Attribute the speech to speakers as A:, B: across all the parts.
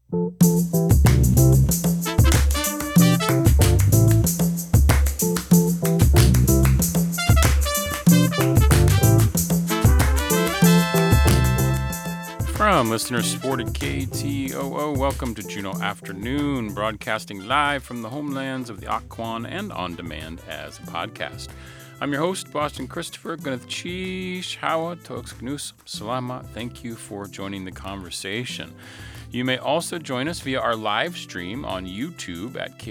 A: From listeners supported KTOO, welcome to Juneau Afternoon, broadcasting live from the homelands of the Occoquan and on demand as a podcast. I'm your host, Boston Christopher. Ganachish Hawa Toxgnus Salama. Thank you for joining the conversation. You may also join us via our live stream on YouTube at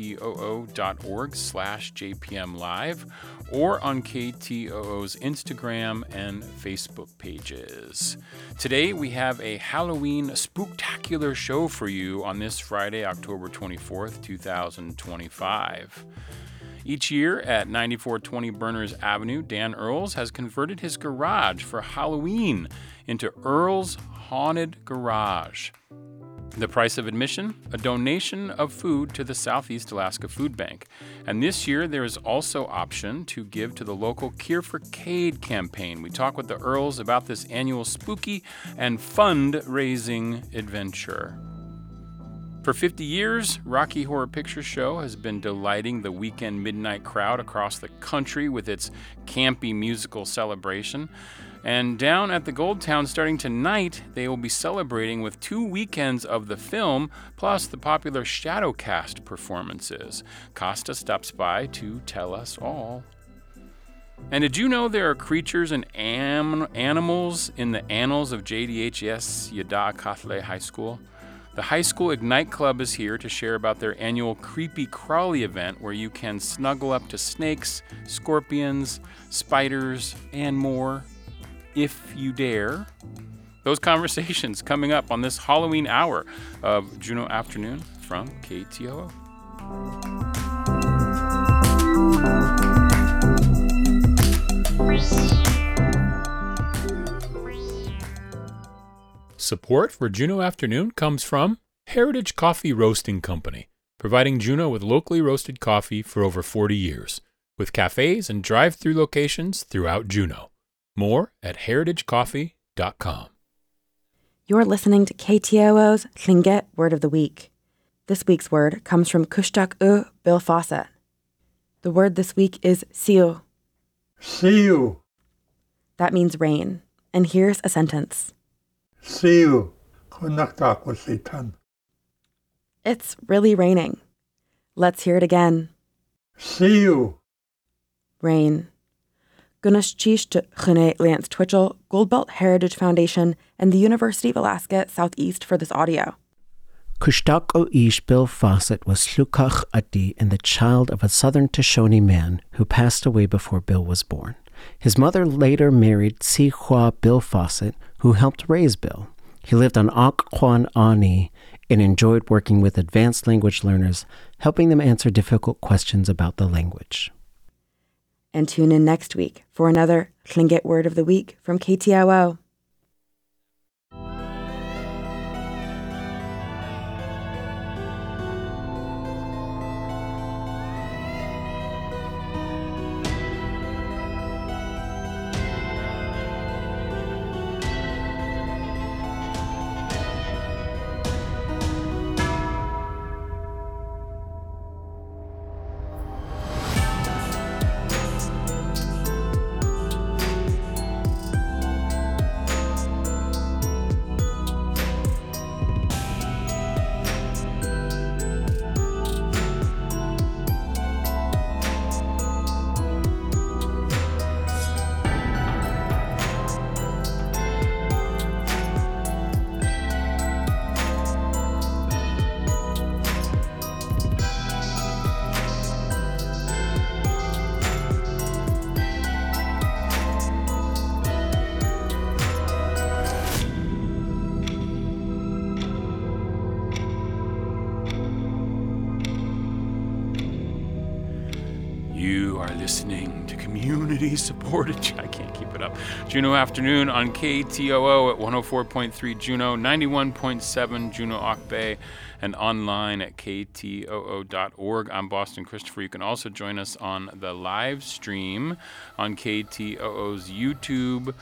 A: ktoo.org/JPMLive or on KTOO's Instagram and Facebook pages. Today we have a Halloween spooktacular show for you on this Friday, October 24th, 2025. Each year at 9420 Berners Avenue, Dan Earls has converted his garage for Halloween into Earls Haunted Garage. The price of admission? A donation of food to the Southeast Alaska Food Bank. And this year there is also option to give to the local Cure for Cade campaign. We talk with the Earls about this annual spooky and fundraising adventure. For 50 years, Rocky Horror Picture Show has been delighting the weekend midnight crowd across the country with its campy musical celebration. And down at the Gold Town starting tonight, they will be celebrating with 2 weekends of the film, plus the popular Shadowcast performances. Costa stops by to tell us all. And did you know there are creatures and animals in the annals of JDHS Yada Kathle High School? The High School Ignite Club is here to share about their annual Creepy Crawly event where you can snuggle up to snakes, scorpions, spiders, and more. If you dare. Those conversations coming up on this Halloween hour of Juneau Afternoon from KTOO. Support for Juneau Afternoon comes from Heritage Coffee Roasting Company, providing Juneau with locally roasted coffee for over 40 years, with cafes and drive-through locations throughout Juneau. More at heritagecoffee.com.
B: You're listening to KTOO's Tlingit Word of the Week. This week's word comes from Kushtak Bill Fawcett. The word this week is siu.
C: Siu.
B: That means rain. And here's a sentence.
C: Siu. Kunaktakwasitan.
B: It's really raining. Let's hear it again.
C: Siu.
B: Rain. Gunash Chish to Chene Lance Twitchell, Goldbelt Heritage Foundation, and the University of Alaska Southeast for this audio.
D: Kushtak Ish Bill Fawcett was Slukach Ati and the child of a Southern Shoshone man who passed away before Bill was born. His mother later married Si Hua Bill Fawcett, who helped raise Bill. He lived on Occoquan Ani and enjoyed working with advanced language learners, helping them answer difficult questions about the language.
B: And tune in next week for another Tlingit Word of the Week from KTOO.
A: You are listening to community-supported, I can't keep it up, Juneau Afternoon on KTOO at 104.3 Juneau, 91.7 Juneau Auk Bay, and online at ktoo.org. I'm Boston Christopher. You can also join us on the live stream on KTOO's YouTube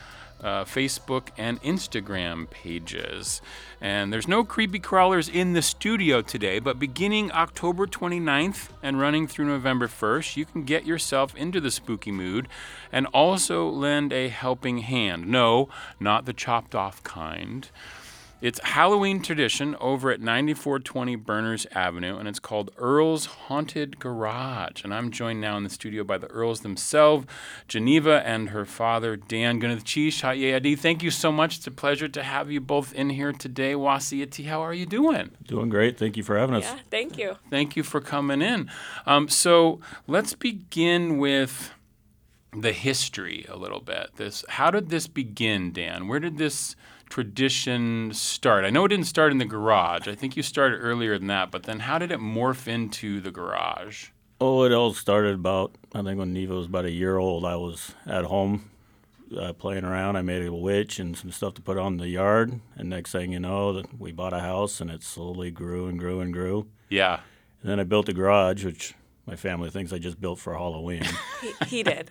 A: Facebook and Instagram pages. And there's no creepy crawlers in the studio today, but beginning October 29th and running through November 1st, you can get yourself into the spooky mood and also lend a helping hand. No, not the chopped off kind. It's Halloween tradition over at 9420 Berners Avenue, and it's called Earl's Haunted Garage. And I'm joined now in the studio by the Earls themselves, Geneva and her father, Dan Gunachish. Hayadi, thank you so much. It's a pleasure to have you both in here today. Wasiyati, how are you doing?
E: Doing great. Thank you for having us.
F: Yeah, thank you.
A: Thank you for coming in. So let's begin with the history a little bit. How did this begin, Dan? Where did this tradition start? I know it didn't start in the garage. I think you started earlier than that, but then how did it morph into the garage?
E: Oh, it all started about, I think when Neva was about a year old, I was at home playing around. I made a witch and some stuff to put on the yard, and next thing you know, we bought a house, and it slowly grew and grew and grew.
A: Yeah.
E: And then I built a garage, which my family thinks I just built for Halloween.
F: He did.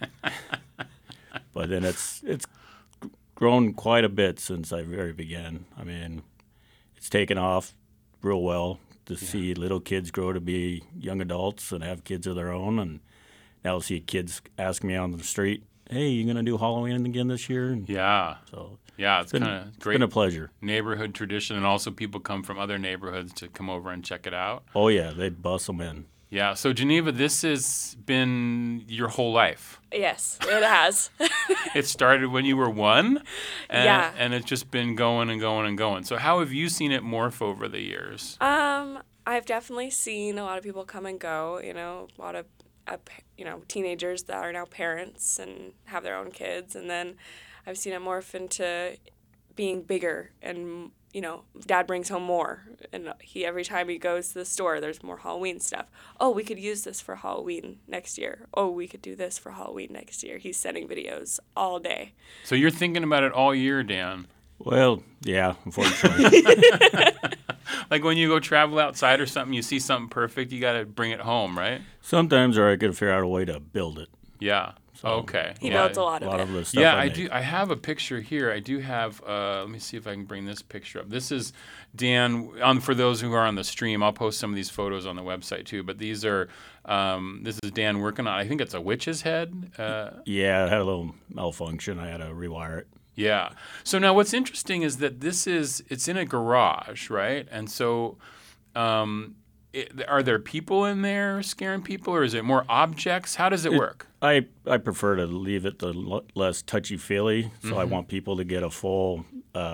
E: But then it's grown quite a bit since I very began. I mean, it's taken off real well to see little kids grow to be young adults and have kids of their own. And now to see kids ask me on the street, hey, you going to do Halloween again this year? And
A: Yeah.
E: so
A: Yeah, it's kind of
E: it's
A: great
E: been a pleasure.
A: neighborhood tradition, and also people come from other neighborhoods to come over and check it out.
E: Oh, yeah, they bust them in.
A: Yeah, so Geneva, this has been your whole life.
F: Yes, it has.
A: It started when you were one, and,
F: Yeah.
A: and it's just been going and going and going. So how have you seen it morph over the years?
F: I've definitely seen a lot of people come and go, a lot of, teenagers that are now parents and have their own kids. And then I've seen it morph into being bigger and, Dad brings home more. And every time he goes to the store, there's more Halloween stuff. Oh, we could use this for Halloween next year. Oh, we could do this for Halloween next year. He's sending videos all day.
A: So you're thinking about it all year, Dan.
E: Well, yeah, unfortunately.
A: Like when you go travel outside or something, you see something perfect, you got to bring it home, right?
E: Sometimes, or I could figure out a way to build it.
A: Yeah. Okay.
F: He
A: Yeah.
F: builds a lot
E: A
F: of
E: lot
F: it.
E: of the stuff
A: Yeah,
E: I
A: I
E: make.
A: do. I have a picture here. I do have. Let me see if I can bring this picture up. This is Dan. For those who are on the stream, I'll post some of these photos on the website too. But these are. This is Dan working on. I think it's a witch's head.
E: Yeah, it had a little malfunction. I had to rewire it.
A: Yeah. So now what's interesting is that it's in a garage, right? And so. Are there people in there scaring people, or is it more objects? How does it work?
E: I prefer to leave it less touchy-feely, so I want people to get a full,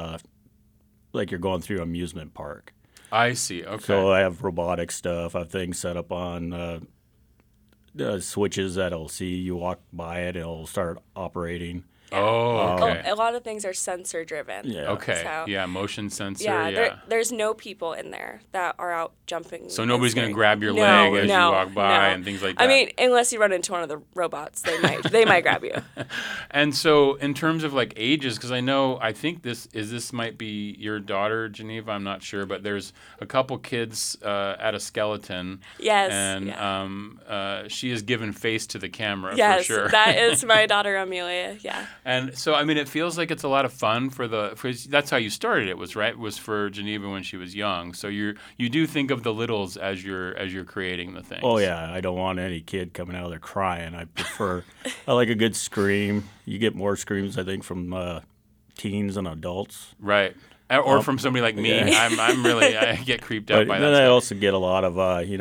E: like you're going through an amusement park.
A: I see. Okay.
E: So I have robotic stuff. I have things set up on switches that'll see you walk by it, it'll start operating.
A: Oh, okay.
F: A lot of things are sensor driven.
E: Yeah.
A: Okay.
F: So-
A: Yeah, motion sensor.
F: Yeah,
A: Yeah.
F: there's no people in there that are out jumping.
A: So nobody's going to
F: and
A: grab your
F: scaring.
A: leg as you walk by
F: no.
A: and things like that.
F: I mean, unless you run into one of the robots, they might grab you.
A: And so in terms of like ages, because I think this might be your daughter, Geneva, I'm not sure, but there's a couple kids at a skeleton.
F: Yes.
A: And
F: yeah.
A: she has given face to the camera
F: Yes,
A: for sure.
F: that is my daughter Amelia. Yeah.
A: And so, I mean, it feels like it's a lot of fun for that's how you started it, was for Geneva when she was young. So you do think of the littles as you're creating the things.
E: Oh, yeah. I don't want any kid coming out of there crying. I like a good scream. You get more screams, I think, from teens and adults.
A: Right. Or from somebody like me.
E: Yeah.
A: I get creeped out
E: But
A: by
E: then
A: that
E: I
A: stuff.
E: also get a lot of,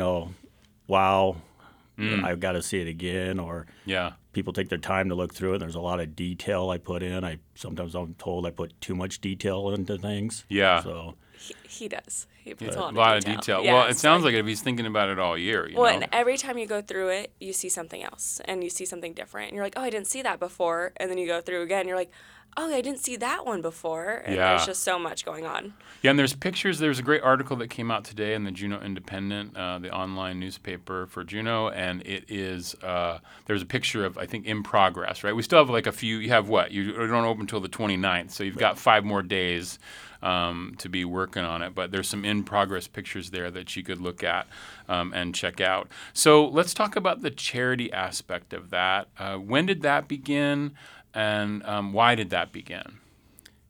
E: wow, I've got to see it again, or
A: Yeah.
E: people take their time to look through it. There's a lot of detail I put in. Sometimes I'm told I put too much detail into things.
A: Yeah.
E: So
F: He does. He puts
A: A
F: a
A: lot
F: of
A: of detail.
F: Yeah,
A: Well, it
F: it's
A: sounds like if he's thinking about it all year, you
F: Well,
A: know?
F: and every time you go through it, you see something else, and you see something different, and you're like, oh, I didn't see that before, and then you go through again, and you're like, oh, I didn't see that one before, and
A: Yeah.
F: there's just so much going on.
A: Yeah, and there's pictures. There's a great article that came out today in the Juneau Independent, the online newspaper for Juneau, and it is there's a picture of, I think, in progress, right? We still have like a few. You have what? You don't open until the 29th, so you've got 5 more days to be working on it. But there's some in progress pictures there that you could look at and check out. So let's talk about the charity aspect of that. When did that begin, and why did that begin?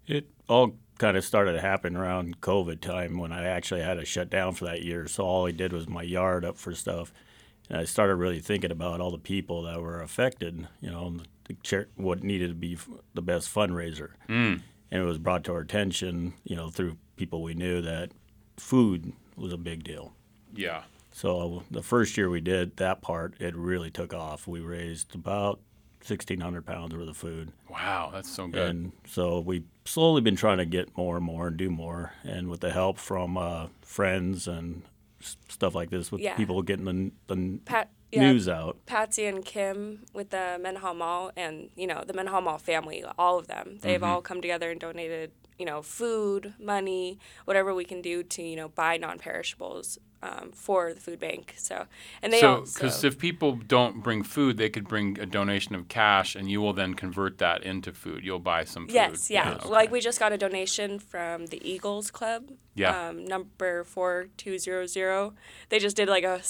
E: It all kind of started to happen around COVID time when I actually had to shut down for that year. So all I did was my yard up for stuff. And I started really thinking about all the people that were affected, what needed to be the best fundraiser. And it was brought to our attention, through people we knew that food was a big deal.
A: Yeah.
E: So the first year we did that part, it really took off. We raised about 1,600 pounds worth of food.
A: Wow, that's so good.
E: And so we've slowly been trying to get more and more and do more. And with the help from friends and stuff like this, with people getting the news out.
F: Patsy and Kim with the Mendenhall Mall and, the Mendenhall Mall family, all of them, they've all come together and donated, food, money, whatever we can do to, buy non-perishables for the food bank. So
A: because if people don't bring food, they could bring a donation of cash, and you will then convert that into food. You'll buy some food.
F: Yes, yeah.
A: Okay.
F: Like we just got a donation from the Eagles Club.
A: Yeah.
F: Number 4200. They just did like a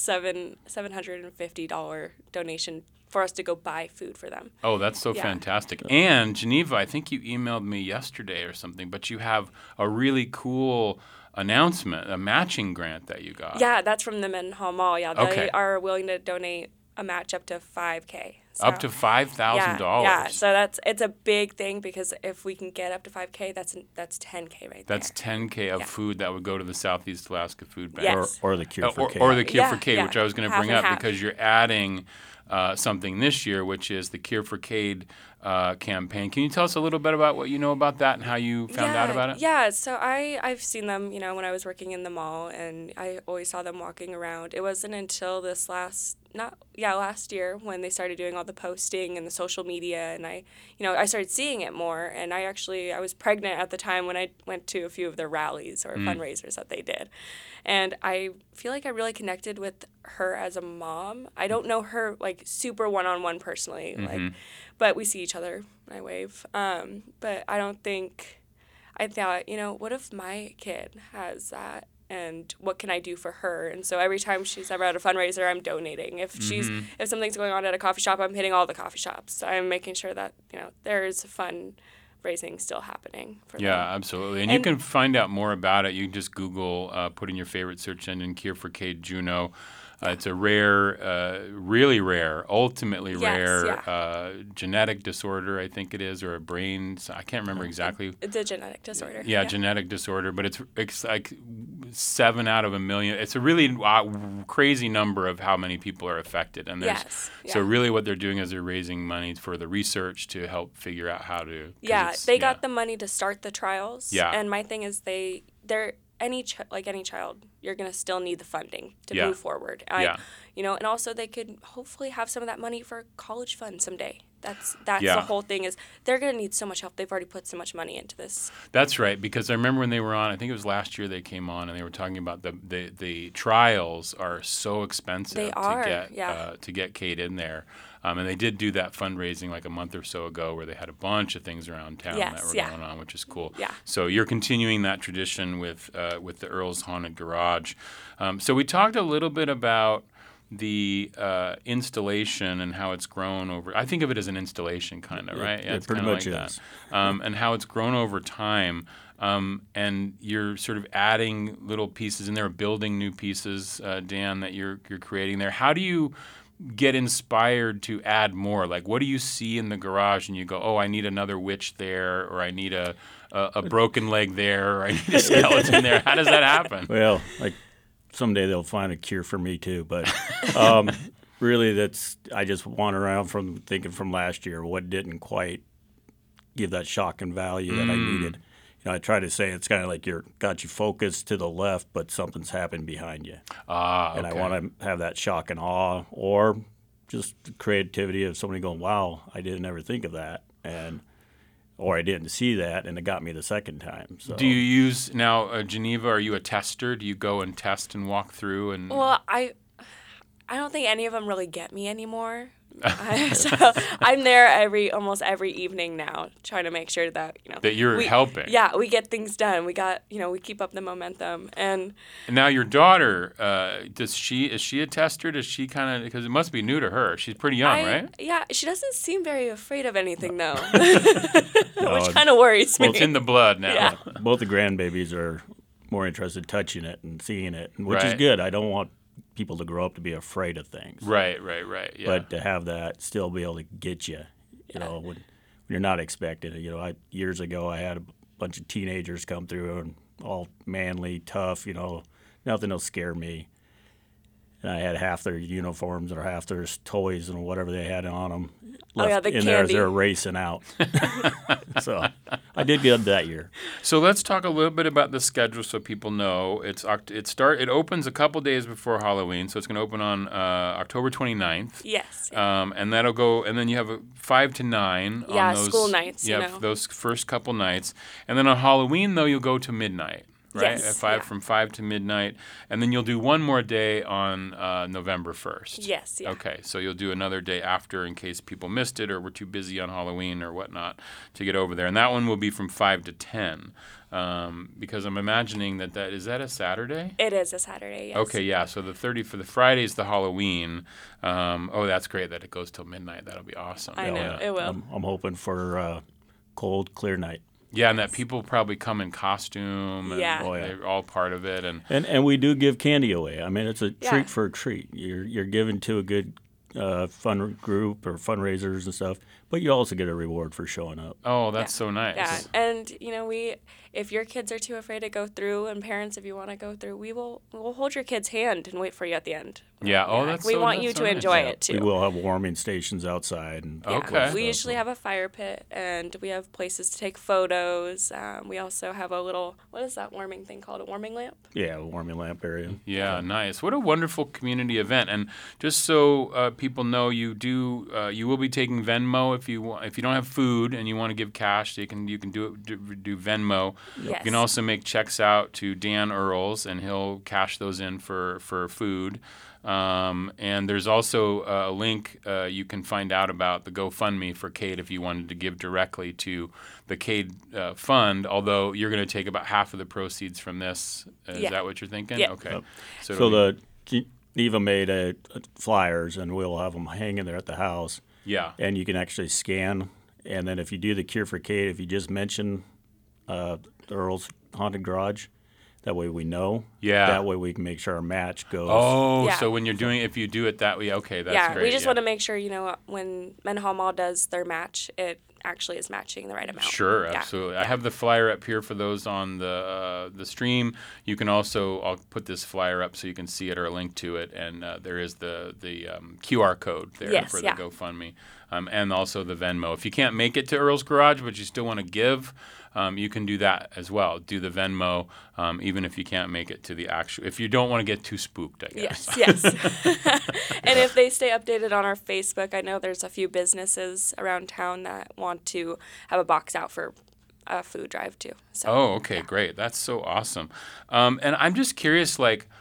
F: $750 donation for us to go buy food for them.
A: Oh, that's so fantastic. And Geneva, I think you emailed me yesterday or something, but you have a really cool announcement, a matching grant that you got.
F: Yeah, that's from the Mendenhall Mall. Yeah, they are willing to donate a match up to $5,000. So,
A: up to $5,000.
F: Yeah, so it's a big thing because if we can get up to $5,000, that's $10,000 right there.
A: That's $10,000 of food that would go to the Southeast Alaska Food Bank.
F: Yes.
E: Or the Cure for K.
A: Or the Cure for K, which I was going to
F: Half
A: bring
F: and
A: up
F: half.
A: because you're adding something this year, which is the Cure for Cade campaign. Can you tell us a little bit about what you know about that and how you found out about it?
F: Yeah, so I've seen them, when I was working in the mall, and I always saw them walking around. It wasn't until last year when they started doing all the posting and the social media, and I started seeing it more. And I was pregnant at the time when I went to a few of their rallies or fundraisers that they did. And I feel like I really connected with her as a mom. I don't know her like super one-on-one personally, but we see each other when I wave. But I thought, what if my kid has that? And what can I do for her? And so every time she's ever at a fundraiser, I'm donating. If something's going on at a coffee shop, I'm hitting all the coffee shops. I'm making sure that, there's fundraising still happening for them.
A: Yeah, absolutely. And you can find out more about it. You can just Google, put in your favorite search engine, Cure for Cade Juneau. It's a rare, really rare, ultimately rare genetic disorder, I think it is, or a brain. I can't remember exactly.
F: It's a genetic disorder.
A: Yeah, genetic disorder, but it's like 7 out of 1 million. It's a really crazy number of how many people are affected. And so really what they're doing is they're raising money for the research to help figure out how to.
F: Yeah, they got the money to start the trials.
A: Yeah.
F: And my thing is they're any child, you're going to still need the funding to move forward. And also they could hopefully have some of that money for college fund someday. That's the whole thing is they're going to need so much help. They've already put so much money into this. That's
A: right, because I remember when they were on, I think it was last year they came on and they were talking about the trials are so expensive to get Cade in there. And they did do that fundraising like a month or so ago where they had a bunch of things around town that were going on, which is cool.
F: Yeah.
A: So you're continuing that tradition with the Earl's Haunted Garage. So we talked a little bit about the installation and how it's grown over. I think of it as an installation, kind of, right?
E: Yeah,
A: it's
E: pretty
A: kind of
E: much
A: like
E: is.
A: that. And how it's grown over time. And you're sort of adding little pieces in there, building new pieces, Dan, that you're creating there. How do you get inspired to add more? Like, what do you see in the garage and you go, oh, I need another witch there, or I need a broken leg there, or I need a skeleton there? How does that happen?
E: Well, like someday they'll find a cure for me too, but really I just wander around from thinking from last year what didn't quite give that shock and value that I needed. I try to say it's kind of like got you focused to the left, but something's happened behind you. And I want to have that shock and awe, or just the creativity of somebody going, wow, I didn't ever think of that. Or I didn't see that, and it got me the second time. So.
A: Do you use, now, Geneva, are you a tester? Do you go and test and walk through?
F: Well, I don't think any of them really get me anymore. So I'm there almost every evening now, trying to make sure that
A: that you're helping.
F: Yeah, we get things done. We got we keep up the momentum. And
A: now your daughter, is she a tester? Does she kind of, because it must be new to her? She's pretty young, right?
F: Yeah, she doesn't seem very afraid of anything though, which kind of worries me.
A: Well, it's in the blood now.
F: Yeah.
E: Both the grandbabies are more interested in touching it and seeing it, which is
A: Right.
E: good. I don't want people to grow up to be afraid of things.
A: Right. Yeah.
E: But to have that still be able to get you, when you're not expecting it. Years ago, I had a bunch of teenagers come through and all manly, tough, nothing will scare me. And I had half their uniforms or half their toys and whatever they had on them left
F: the
E: in there as
F: candy.
E: they're racing out. So I did good that year.
A: So let's talk a little bit about the schedule so people know. It opens a couple days before Halloween, so it's going to open on October 29th.
F: Yes.
A: And that'll go, and then you have a 5 to 9
F: Yeah,
A: on those
F: school nights,
A: Yeah, those first couple nights, and then on Halloween though you'll go to midnight, right?
F: Yes,
A: At 5
F: yeah.
A: from 5 to midnight, and then you'll do one more day on November 1st.
F: Yes. Yeah.
A: Okay, so you'll do another day after in case people missed it or were too busy on Halloween or whatnot to get over there, and that one will be from 5 to 10. Because I'm imagining is that a Saturday?
F: It is a Saturday. Yes.
A: Okay, yeah. So the 30 for the Friday is the Halloween. That's great that it goes till midnight. That'll be awesome.
F: I know it will.
E: I'm hoping for cold, clear night.
A: Yeah, and that people probably come in costume. And
F: Yeah.
E: Oh, yeah.
A: They're all part of it.
E: And we do give candy away. I mean, it's a
F: Yeah.
E: treat for a treat. You're giving to a good fun group or fundraisers and stuff, but you also get a reward for showing up.
A: Oh, that's so nice.
F: Yeah, and if your kids are too afraid to go through, and parents, if you want to go through, we'll hold your kid's hand and wait for you at the end.
A: Yeah. Oh, that's
F: we
A: so,
F: want
A: that's
F: you
A: so
F: to
A: nice.
F: enjoy
A: Yeah.
F: it too.
E: We will have warming stations outside. And
F: Yeah.
A: Okay.
F: We usually have a fire pit, and we have places to take photos. We also have a little, what is that warming thing called? A warming lamp?
E: Yeah, a warming lamp area.
A: Yeah, nice. What a wonderful community event. And just so people know, you will be taking Venmo if you don't have food and you want to give cash, you can do Venmo.
F: Yes.
A: You can also make checks out to Dan Earls, and he'll cash those in for food. And there's also a link you can find out about the GoFundMe for Cade if you wanted to give directly to the Cade fund, although you're going to take about half of the proceeds from this. Is
F: Yeah.
A: that what you're thinking?
F: Yeah.
A: Okay.
E: Yep.
A: So,
E: So the Geneva made flyers, and we'll have them hanging there at the house.
A: yeah.
E: And you can actually scan. And then if you do the Cure for Cade, if you just mention the Earl's Haunted Garage, that way we know.
A: Yeah.
E: That way we can make sure our match goes.
A: Oh,
F: Yeah.
A: so when you're doing, if you do it that way, okay, that's great.
F: We just want to make sure, when Mendenhall Mall does their match, it actually is matching the right amount.
A: Sure,
F: Yeah.
A: absolutely. I have the flyer up here for those on the stream. You can also, I'll put this flyer up so you can see it or a link to it, and there is the QR code there
F: Yes,
A: for the
F: yeah.
A: GoFundMe, and also the Venmo. If you can't make it to Earl's Garage, but you still want to give, you can do that as well. Do the Venmo, even if you can't make it to the actual. If you don't want to get too spooked, I guess.
F: Yes. And if they stay updated on our Facebook, I know there's a few businesses around town that want to have a box out for a food drive too. So,
A: Oh, okay, great. That's so awesome. And I'm just curious,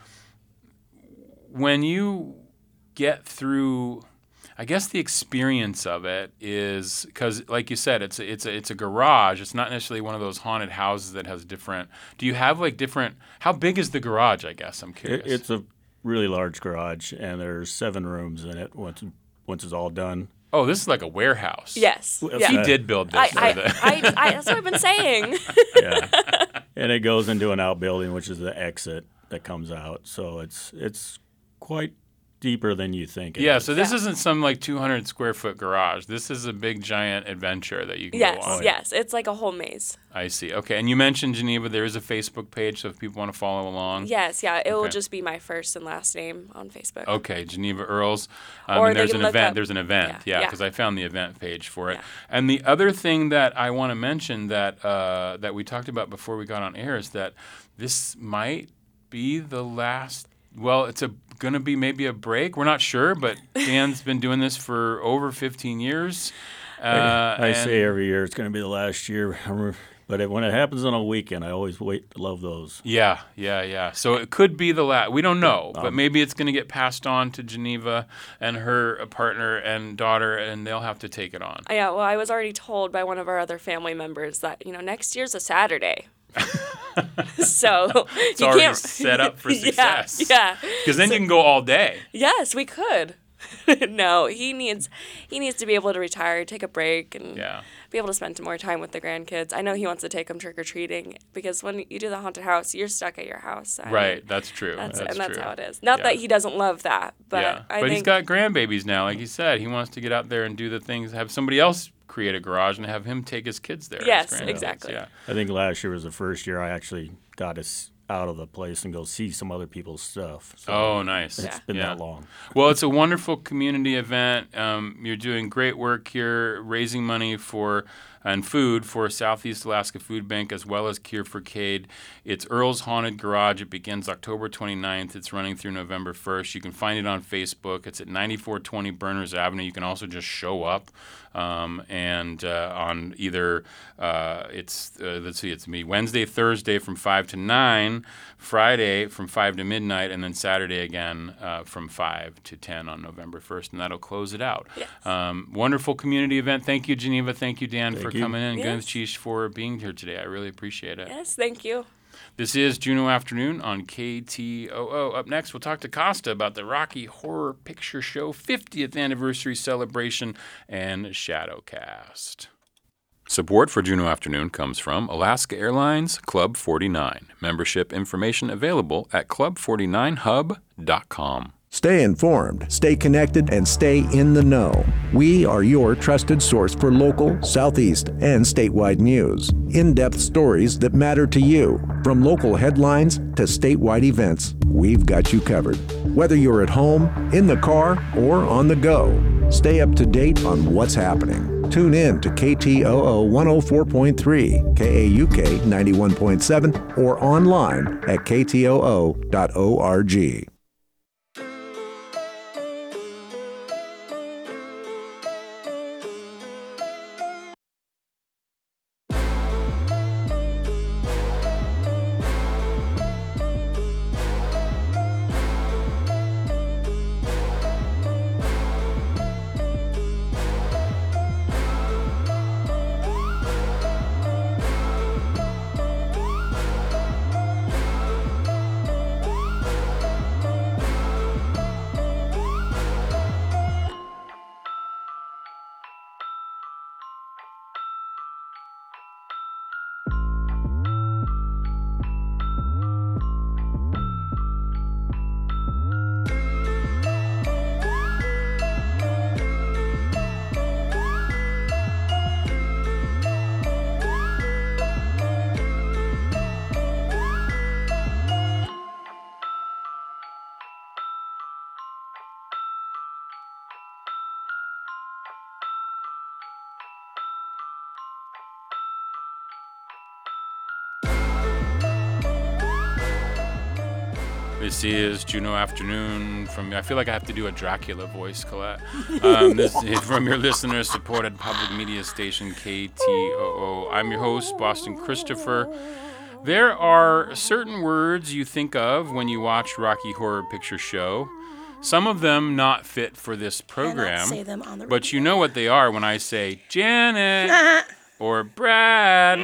A: when you get through, I guess the experience of it is because, like you said, it's a garage. It's not necessarily one of those haunted houses that has different. Do you have different? How big is the garage? I guess I'm curious.
E: It's a really large garage, and there's 7 rooms in it once it's all done.
A: Oh, this is like a warehouse.
F: yes.
E: Well,
F: Yeah.
A: He did build this.
F: That's what I've been saying.
E: Yeah. And it goes into an outbuilding, which is the exit that comes out. So it's quite deeper than you think.
A: Yeah, so this isn't some 200 square foot garage. This is a big giant adventure that you can go on.
F: Yes. It's like a whole maze.
A: I see. Okay, and you mentioned Geneva. There is a Facebook page, so if people want to follow along.
F: Yes, yeah. It will
A: Okay.
F: just be my first and last name on Facebook.
A: Okay, Geneva Earls.
F: Or
A: And
F: they
A: there's
F: can
A: an
F: look
A: event.
F: up-
A: There's an event.
F: Yeah,
A: Yeah,
F: yeah.
A: because I found the event page for it.
F: Yeah.
A: And the other thing that I want to mention that that we talked about before we got on air is that this might be the last. Well, it's going to be maybe a break. We're not sure, but Dan's been doing this for over 15 years.
E: I
A: and-
E: say every year it's going to be the last year. But when it happens on a weekend, I always love those.
A: Yeah. So it could be the last. We don't know, but maybe it's going to get passed on to Geneva and her partner and daughter, and they'll have to take it on.
F: Yeah, well, I was already told by one of our other family members that, next year's a Saturday. So
A: It's
F: you
A: already
F: can't
A: set up for success.
F: Yeah.
A: Because then you can go all day.
F: Yes, we could. No, he needs to be able to retire, take a break, and be able to spend more time with the grandkids. I know he wants to take them trick-or-treating because when you do the haunted house, you're stuck at your house.
A: That's true.
F: That's
A: true.
F: how it is. Not that he doesn't love that, but I think
A: he's got grandbabies now. Like he said, he wants to get out there and do the things, have somebody else create a garage and have him take his kids there.
F: Yes,
A: his grandkids.
F: exactly.
A: Yeah.
E: I think last year was the first year I actually got us out of the place and go see some other people's stuff. So
A: nice.
E: It's been that long.
A: Well, it's a wonderful community event. You're doing great work here, raising money and food for Southeast Alaska Food Bank as well as Cure for CADE. It's Earl's Haunted Garage. It begins October 29th. It's running through November 1st. You can find it on Facebook. It's at 9420 Berners Avenue. You can also just show up. And on either it's Wednesday, Thursday from 5 to 9, Friday from 5 to midnight, and then Saturday again from 5 to 10 on November 1st, and that'll close it out.
F: Yes.
A: Wonderful community event. Thank you, Geneva. Thank you, Dan, for
E: you.
A: coming in, and
F: Yes.
A: Gunschish for being here today. I really appreciate it.
F: Yes, thank you.
A: This is Juneau Afternoon on KTOO. Up next, we'll talk to Costa about the Rocky Horror Picture Show 50th Anniversary Celebration and Shadowcast. Support for Juneau Afternoon comes from Alaska Airlines Club 49. Membership information available at club49hub.com.
G: Stay informed, stay connected, and stay in the know. We are your trusted source for local, Southeast, and statewide news. In-depth stories that matter to you. From local headlines to statewide events, we've got you covered. Whether you're at home, in the car, or on the go, stay up to date on what's happening. Tune in to KTOO 104.3, KAUK 91.7, or online at ktoo.org.
A: This is Juneau Afternoon I feel like I have to do a Dracula voice, Colette. This is from your listener-supported public media station, KTOO. I'm your host, Boston Christopher. There are certain words you think of when you watch Rocky Horror Picture Show. Some of them not fit for this program,
H: say them on the
A: but you know what they are when I say Janet or Brad.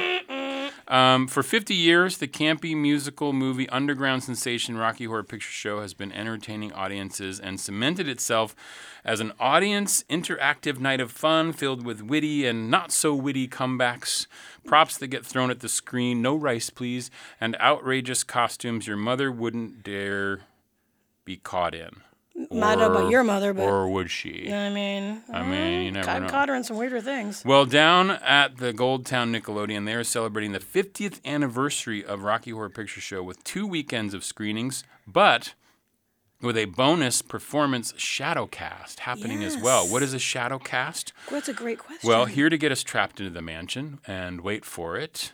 A: For 50 years, the campy musical movie underground sensation Rocky Horror Picture Show has been entertaining audiences and cemented itself as an audience interactive night of fun filled with witty and not-so-witty comebacks, props that get thrown at the screen, no rice please, and outrageous costumes your mother wouldn't dare be caught in.
H: I don't know about your mother, but...
A: Or would she?
H: I mean,
A: you never know.
H: I've caught her in some weirder things.
A: Well, down at the Goldtown Nickelodeon, they are celebrating the 50th anniversary of Rocky Horror Picture Show with 2 weekends of screenings, but with a bonus performance shadowcast happening as well. What is a shadowcast?
H: Well, that's a great question.
A: Well, here to get us trapped into the mansion, and wait for it,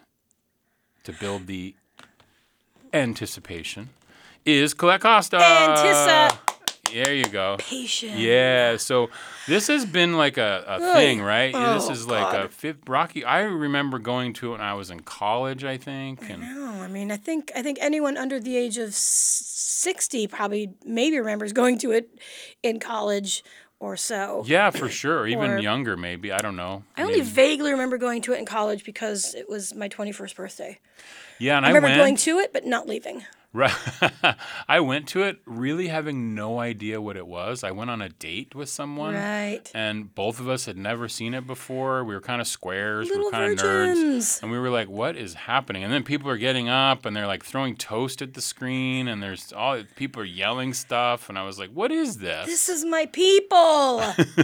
A: to build the anticipation, is Colette Costa. There you go.
H: Patient.
A: Yeah. So this has been like a thing, right? This is like a fifth Rocky. I remember going to it when I was in college, I think. And
H: No, I mean, I think anyone under the age of 60 probably maybe remembers going to it in college or so.
A: yeah, for sure. Or even
H: Or-
A: younger, maybe. I don't know.
H: I only vaguely remember going to it in college because it was my 21st birthday.
A: Yeah, and
H: I
A: I
H: remember
A: went.
H: going to it, but not leaving.
A: Right. I went to it really having no idea what it was. I went on a date with someone.
H: Right.
A: And both of us had never seen it before. We were kind of squares. We
H: Little
A: were kind of nerds.
H: virgins.
A: And we were like, what is happening? And then people are getting up and they're like throwing toast at the screen. And there's all people are yelling stuff. And I was like, what is this?
H: This is my people.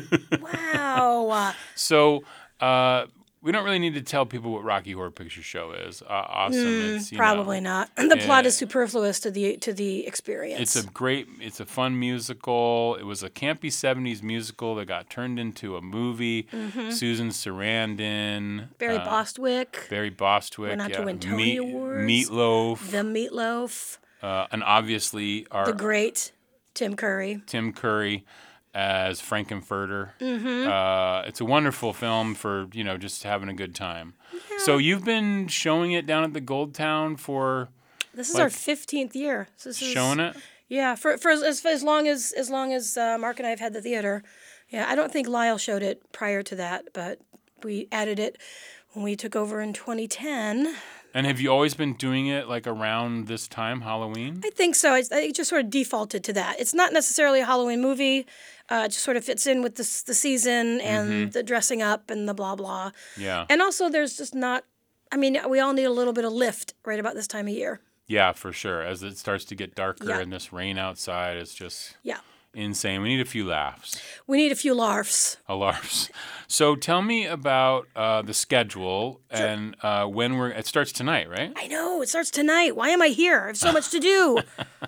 H: Wow.
A: So, we don't really need to tell people what Rocky Horror Picture Show is. Awesome. It's, you
H: Probably
A: know,
H: not. The plot is superfluous to the experience.
A: It's a fun musical. It was a campy 70s musical that got turned into a movie. Susan Sarandon.
H: Barry Bostwick.
A: Barry Bostwick.
H: Went on to win Tony Awards.
A: Meatloaf.
H: The Meatloaf.
A: And obviously
H: The great Tim Curry.
A: Tim Curry as Frankenfurter. It's a wonderful film for, just having a good time. Yeah. So you've been showing it down at the Gold Town for...
H: This is our 15th year. So this is,
A: showing it?
H: Yeah, for as long as Mark and I have had the theater. Yeah, I don't think Lyle showed it prior to that, but we added it when we took over in 2010.
A: And have you always been doing it like around this time, Halloween?
H: I think so. It just sort of defaulted to that. It's not necessarily a Halloween movie. It just sort of fits in with the season and the dressing up and the blah, blah.
A: Yeah.
H: And also there's just not, I mean, we all need a little bit of lift right about this time of year.
A: Yeah, for sure. As it starts to get darker
H: Yeah.
A: and this rain outside, it's just
H: Yeah.
A: insane. We need a few laughs.
H: We need a few larfs.
A: Alarms. So tell me about the schedule and when it starts tonight, right?
H: I know, it starts tonight. Why am I here? I have so much to do.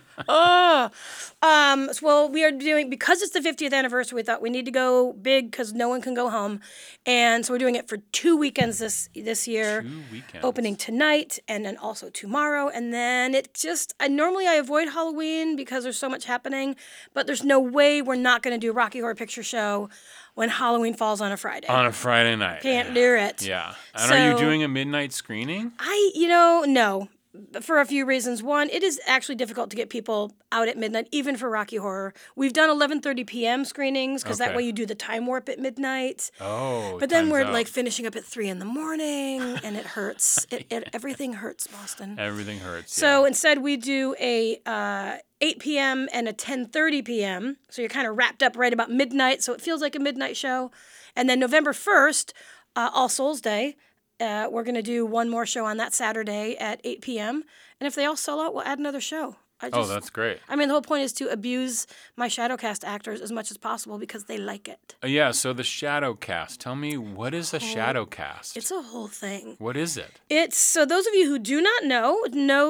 H: Well, we are doing, because it's the 50th anniversary, we thought we need to go big because no one can go home. And so we're doing it for 2 weekends this year.
A: 2 weekends.
H: Opening tonight and then also tomorrow. And then normally I avoid Halloween because there's so much happening, but there's no way we're not going to do Rocky Horror Picture Show when Halloween falls on a Friday.
A: On a Friday night.
H: Can't do it.
A: Yeah. And are you
H: So-
A: doing a midnight screening?
H: No. For a few reasons. One, it is actually difficult to get people out at midnight, even for Rocky Horror. We've done 11:30 p.m. screenings because that
A: Okay.
H: way you do the time warp at midnight.
A: Oh,
H: But then
A: time's
H: we're
A: up.
H: like finishing up at 3 in the morning, and it hurts. Everything hurts, Boston.
A: Everything hurts.
H: So instead, we do a 8 p.m. and a 10:30 p.m. So you're kind of wrapped up right about midnight, so it feels like a midnight show. And then November 1st, All Souls Day, we're going to do one more show on that Saturday at 8 p.m. And if they all sell out, we'll add another show.
A: That's great.
H: I mean, the whole point is to abuse my Shadowcast actors as much as possible because they like it.
A: Yeah, so the shadow cast. Tell me, what is a shadow cast?
H: It's a whole thing.
A: What is it?
H: It's so those of you who do not know,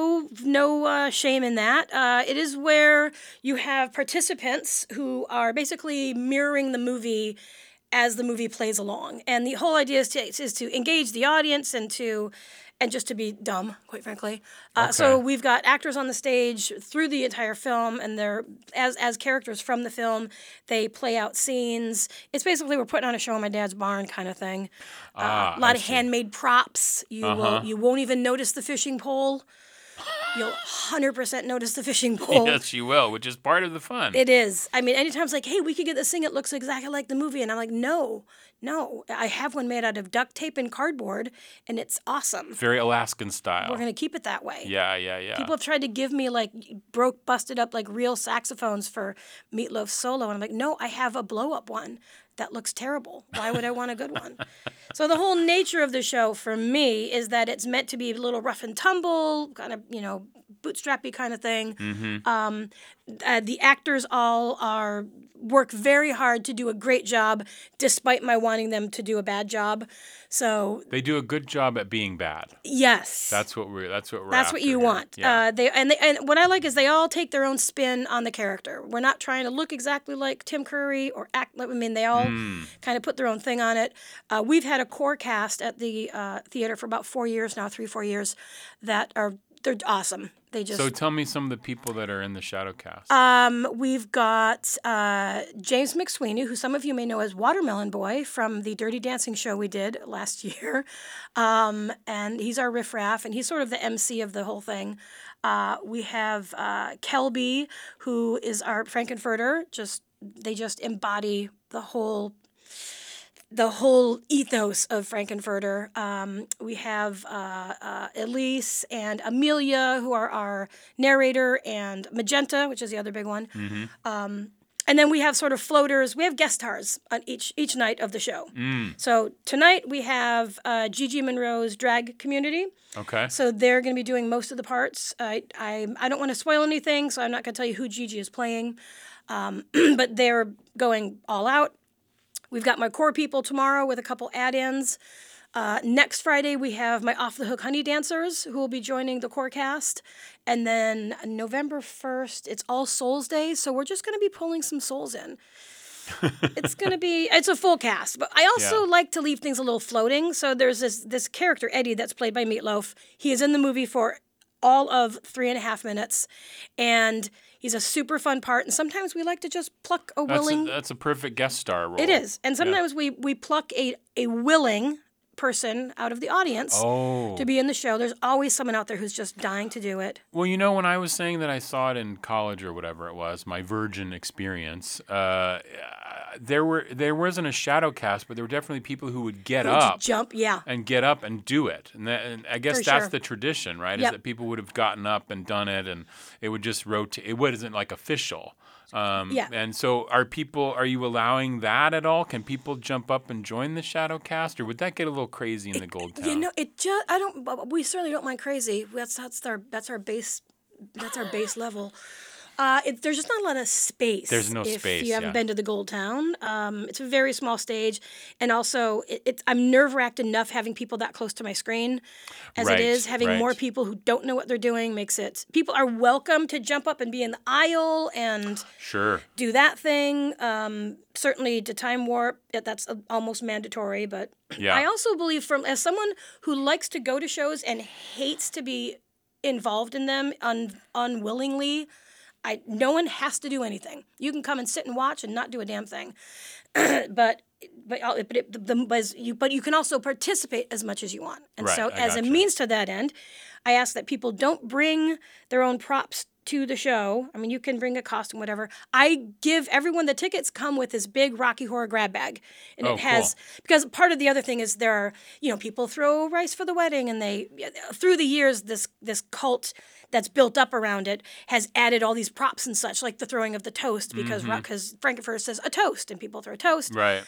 H: no shame in that. It is where you have participants who are basically mirroring the movie as the movie plays along, and the whole idea is to engage the audience and just to be dumb, quite frankly. So
A: Okay.
H: we've got actors on the stage through the entire film, and they're as characters from the film. They play out scenes. It's basically we're putting on a show in my dad's barn kind of thing. A lot of handmade props. You won't even notice the fishing pole. You'll 100% notice the fishing pole.
A: Yes, you will, which is part of the fun.
H: It is. I mean, anytime it's like, hey, we could get this thing. It looks exactly like the movie. And I'm like, no. I have one made out of duct tape and cardboard, and it's awesome.
A: Very Alaskan style.
H: We're going to keep it that way.
A: Yeah.
H: People have tried to give me like busted up like real saxophones for Meatloaf solo. And I'm like, no, I have a blow up one. That looks terrible. Why would I want a good one? So the whole nature of the show for me is that it's meant to be a little rough and tumble, kind of, bootstrappy kind of thing. The actors all work very hard to do a great job, despite my wanting them to do a bad job. So
A: They do a good job at being bad.
H: yes,
A: That's what we're
H: that's
A: after
H: what you
A: here.
H: want.
A: Yeah.
H: And what I like is they all take their own spin on the character. We're not trying to look exactly like Tim Curry or act. I mean, they all kind of put their own thing on it. We've had a core cast at the theater for about 4 years now, 3-4 years, that are they're awesome. They just
A: So tell me some of the people that are in the shadow cast.
H: we've got James McSweeney, who some of you may know as Watermelon Boy from the Dirty Dancing show we did last year. And he's our riffraff, and he's sort of the MC of the whole thing. We have Kelby, who is our Frankenfurter. They just embody the whole ethos of Frankenfurter. We have Elise and Amelia, who are our narrator, and Magenta, which is the other big one. And then we have sort of floaters. We have guest stars on each night of the show. So tonight we have Gigi Monroe's drag community.
A: Okay.
H: So they're going to be doing most of the parts. I don't want to spoil anything, so I'm not going to tell you who Gigi is playing. But they're going all out. We've got my core people tomorrow with a couple add-ins. Next Friday, we have my Off the Hook Honey Dancers who will be joining the core cast. And then November 1st, it's All Souls Day, so we're just going to be pulling some souls in. It's a full cast. But I also like to leave things a little floating. So there's this character, Eddie, that's played by Meatloaf. He is in the movie for all of 3.5 minutes. And he's a super fun part, and sometimes we like to just pluck a willing...
A: That's a perfect guest star role.
H: It is. And sometimes we pluck a willing person out of the audience to be in the show. There's always someone out there who's just dying to do it.
A: Well, you know, when I was saying that I saw it in college or whatever it was, my virgin experience, there wasn't a shadow cast, but there were definitely people who would get up,
H: jump,
A: and get up and do it. And I guess
H: For
A: that's
H: sure.
A: the tradition, right?
H: Yep.
A: Is that people would have gotten up and done it, and it would just rotate. It wasn't like official. And so are you allowing that at all? Can people jump up and join the shadow cast, or would that get a little crazy in the Gold Town?
H: You know, we certainly don't mind crazy. That's our base level. There's just not a lot of space.
A: There's no
H: if
A: space,
H: you haven't
A: yeah.
H: been to the Gold Town. It's a very small stage, and also I'm nerve-wracked enough having people that close to my screen as
A: Right,
H: it is. Having
A: right.
H: more people who don't know what they're doing makes it. People are welcome to jump up and be in the aisle and
A: Sure.
H: do that thing. Certainly to Time Warp, that's almost mandatory. But
A: Yeah.
H: I also believe, as someone who likes to go to shows and hates to be involved in them unwillingly, no one has to do anything. You can come and sit and watch and not do a damn thing, but you can also participate as much as you want. And
A: Right,
H: so,
A: I
H: as a
A: gotcha.
H: means to that end, I ask that people don't bring their own props to the show. I mean, you can bring a costume, whatever. I give everyone the tickets come with this big Rocky Horror grab bag, and
A: Oh,
H: it has
A: cool.
H: because part of the other thing is there are people throw rice for the wedding, and they through the years this cult that's built up around it has added all these props and such, like the throwing of the toast because Frankenfurter says a toast and people throw a toast.
A: Right.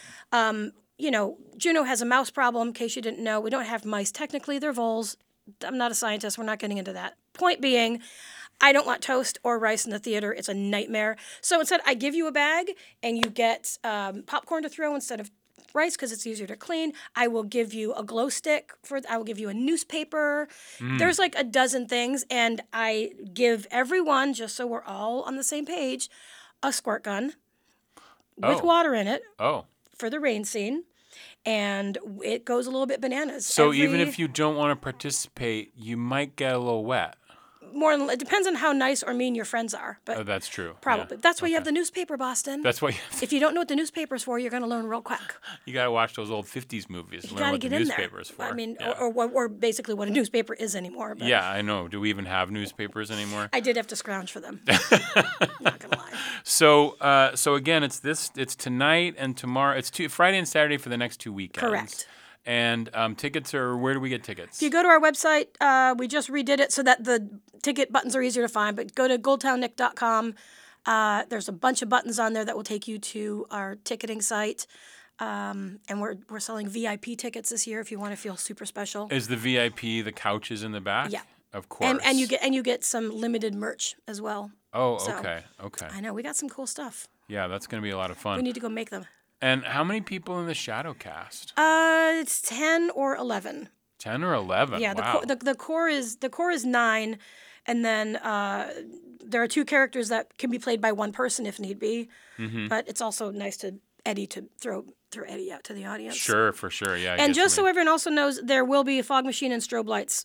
H: Juneau has a mouse problem, in case you didn't know. We don't have mice. Technically, they're voles. I'm not a scientist. We're not getting into that. Point being, I don't want toast or rice in the theater. It's a nightmare. So instead, I give you a bag, and you get popcorn to throw instead of rice because it's easier to clean. I will give you a glow stick. I will give you a newspaper. There's like a dozen things, and I give everyone, just so we're all on the same page, a squirt gun with water in it
A: Oh.
H: for the rain scene. And it goes a little bit bananas.
A: So even if you don't want to participate, you might get a little wet.
H: It depends on how nice or mean your friends are, but
A: Oh, that's true.
H: probably.
A: Yeah.
H: That's why you have the newspaper, Boston.
A: That's why
H: If you don't know what the newspaper's for, you're going to learn real quick.
A: you got to watch those old 50s movies and
H: You
A: learn
H: got to
A: what the
H: get in
A: newspaper's
H: there.
A: for.
H: I mean,
A: yeah.
H: or basically what a newspaper is anymore. But
A: Yeah, I know. Do we even have newspapers anymore?
H: I did have to scrounge for them. Not gonna lie.
A: So again, it's tonight and tomorrow. It's Friday and Saturday for the next 2 weekends.
H: Correct.
A: And tickets are, where do we get tickets?
H: If you go to our website, we just redid it so that the ticket buttons are easier to find. But go to goldtownnick.com. There's a bunch of buttons on there that will take you to our ticketing site. And we're selling VIP tickets this year if you want to feel super special.
A: Is the VIP the couches in the back?
H: Yeah.
A: Of course.
H: And you get some limited merch as well.
A: Oh,
H: So,
A: okay.
H: I know we got some cool stuff.
A: Yeah, that's going to be a lot of
H: We
A: fun.
H: need to go make them.
A: And how many people in the shadow cast?
H: It's 10 or 11.
A: 10 or 11?
H: Yeah,
A: Wow.
H: the core is 9, and then there are 2 characters that can be played by one person if need be.
A: Mm-hmm.
H: But it's also nice to throw Eddie out to the audience.
A: Sure, for sure. Yeah. I
H: And
A: guess
H: just so everyone also knows, there will be a fog machine and strobe lights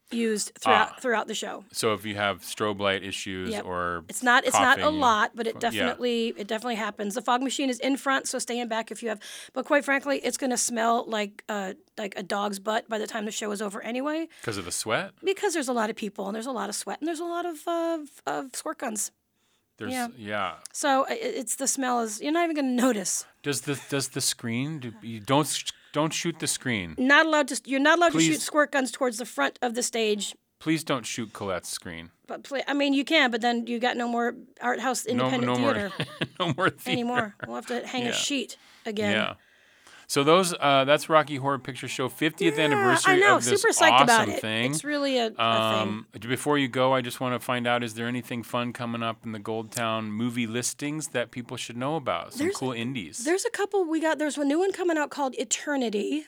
H: used throughout the show.
A: So if you have strobe light issues
H: Yep.
A: or
H: It's not a
A: coughing,
H: lot, but it
A: yeah.
H: definitely happens. The fog machine is in front, so stay in back if you have. But quite frankly, it's going to smell like a dog's butt by the time the show is over anyway.
A: Because of the sweat?
H: Because there's a lot of people and there's a lot of sweat and there's a lot of squirt guns.
A: There's,
H: yeah. So it's the smell is you're not even going to notice.
A: Does the screen? You don't shoot the screen.
H: You're not allowed to
A: Please.
H: shoot squirt guns towards the front of the stage.
A: Please don't shoot Colette's screen.
H: But you can, but then you got no more art house independent theater
A: no more theater
H: anymore. We'll have to hang a sheet again.
A: Yeah. So that's Rocky Horror Picture Show 50th anniversary
H: I know,
A: of this
H: super psyched
A: awesome
H: about it.
A: thing.
H: It's really a thing.
A: Before you go, I just want to find out, is there anything fun coming up in the Goldtown movie listings that people should know about? Some cool indies.
H: There's a couple there's a new one coming out called Eternity.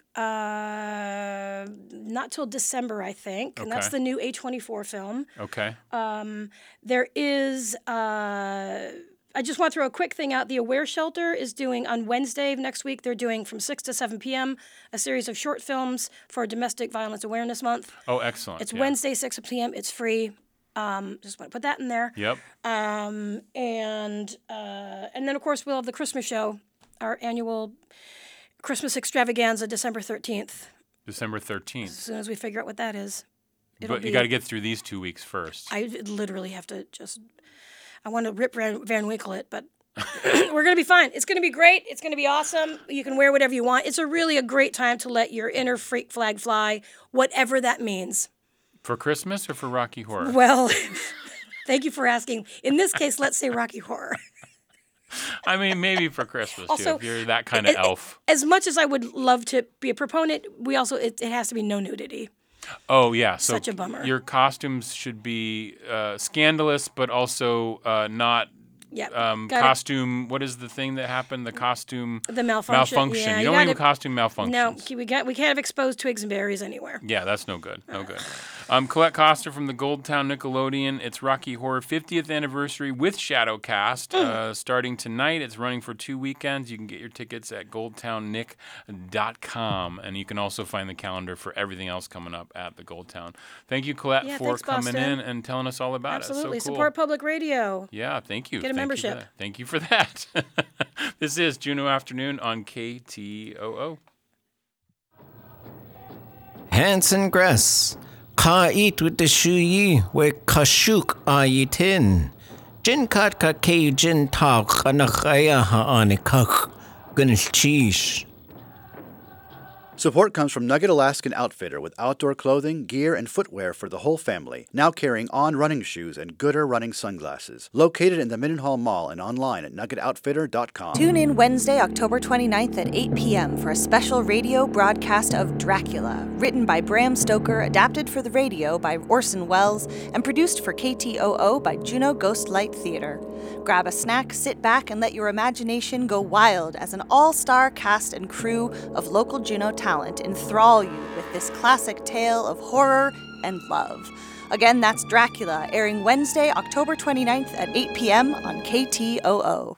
H: Not till December, I think. And that's
A: Okay.
H: the new A24 film.
A: Okay.
H: There is I just want to throw a quick thing out. The Aware Shelter is doing on Wednesday of next week. They're doing from 6 to 7 p.m. a series of short films for Domestic Violence Awareness Month.
A: Oh, excellent.
H: It's
A: yeah.
H: Wednesday, 6 p.m. It's free. Just want to put that in there.
A: Yep.
H: And then, of course, we'll have the Christmas show, our annual Christmas extravaganza, December 13th.
A: December 13th.
H: As soon as we figure out what that is.
A: But you got to get through these 2 weeks first.
H: I literally have to I want to rip Van Winkle it, but we're going to be fine. It's going to be great. It's going to be awesome. You can wear whatever you want. It's really a great time to let your inner freak flag fly, whatever that means.
A: For Christmas or for Rocky Horror?
H: Well, thank you for asking. In this case, let's say Rocky Horror.
A: I mean, maybe for Christmas, too,
H: Also,
A: if you're that kind of elf.
H: As much as I would love to be a proponent, it has to be no nudity.
A: Oh, yeah. So
H: Such a bummer.
A: Your costumes should be scandalous, but also not costume. What is the thing that happened? The costume
H: The malfunction. Yeah,
A: you don't want to do costume malfunctions.
H: No, we can't have exposed twigs and berries anywhere.
A: Yeah, that's no good. No good. Colette Coster from the Goldtown Nickelodeon. It's Rocky Horror 50th anniversary with Shadowcast. Starting tonight. It's running for 2 weekends. You can get your tickets at goldtownnick.com. And you can also find the calendar for everything else coming up at the Goldtown. Thank you, Colette, for
H: thanks,
A: coming
H: Boston.
A: in and telling us all about
H: Absolutely.
A: it. So cool.
H: Support public radio.
A: Yeah, thank you.
H: Get a membership.
A: Thank you for that. This is Juneau Afternoon on KTOO.
D: Hanson Gress. Ka eat with the shuyi we kashuk ayitin. Jin kat ka ke jin tak anakaya ha anikak gunchish.
I: Support comes from Nugget Alaskan Outfitter with outdoor clothing, gear, and footwear for the whole family, now carrying On running shoes and Gooder running sunglasses. Located in the Mendenhall Mall and online at nuggetoutfitter.com.
J: Tune in Wednesday, October 29th at 8 p.m. for a special radio broadcast of Dracula, written by Bram Stoker, adapted for the radio by Orson Welles, and produced for KTOO by Juneau Ghostlight Theater. Grab a snack, sit back, and let your imagination go wild as an all-star cast and crew of local Juneau talent enthrall you with this classic tale of horror and love. Again, that's Dracula, airing Wednesday, October 29th at 8 p.m. on KTOO.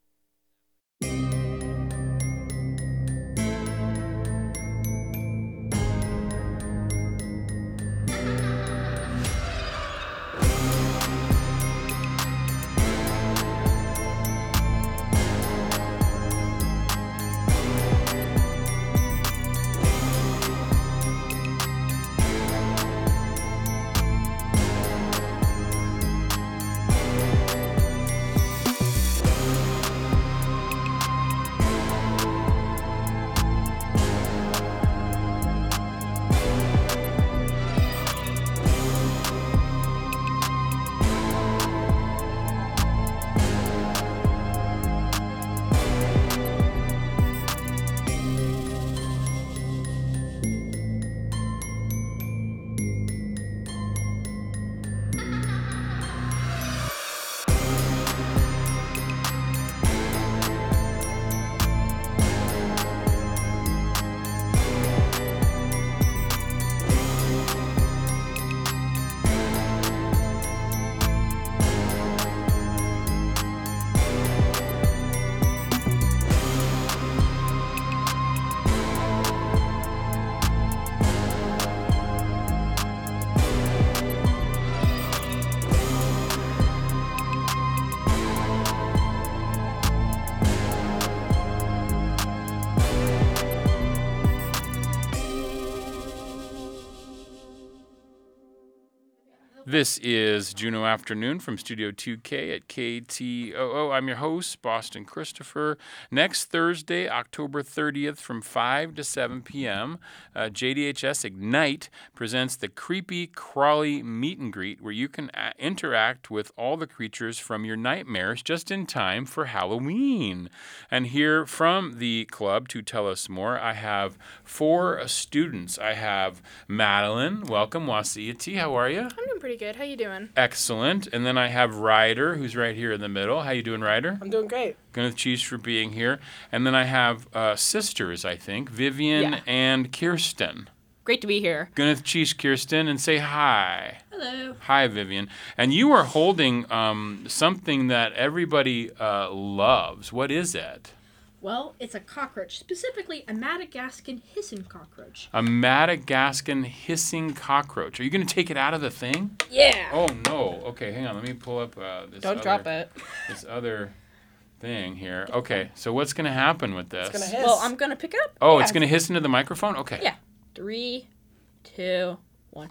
A: This is Juneau Afternoon from Studio 2K at KTOO. I'm your host, Boston Christopher. Next Thursday, October 30th from 5 to 7 p.m., JDHS Ignite presents the Creepy Crawly Meet and Greet, where you can interact with all the creatures from your nightmares just in time for Halloween. And here from the club to tell us more, I have 4 students. I have Madeline. Welcome, Wasiati. How are you?
K: I'm doing pretty good. How you doing?
A: Excellent. And then I have Ryder, who's right here in the middle. How you doing, Ryder?
L: I'm doing great.
A: Gwyneth Cheese for being here. And then I have sisters, I think, Vivian and Kirsten.
K: Great to be here.
A: Gwyneth Cheese, Kirsten, and say hi.
K: Hello.
A: Hi, Vivian. And you are holding something that everybody loves. What is it?
M: Well, it's a cockroach, specifically a Madagascan hissing cockroach.
A: A Madagascan hissing cockroach. Are you going to take it out of the thing?
M: Yeah.
A: Oh, no. Okay, hang on. Let me pull up this
K: Don't drop it.
A: This other thing here. Okay, so what's going to happen with this?
L: It's going to hiss.
K: Well, I'm going to pick it up.
A: Oh, it's going to hiss into the microphone? Okay.
K: Yeah. 3, 2, 1.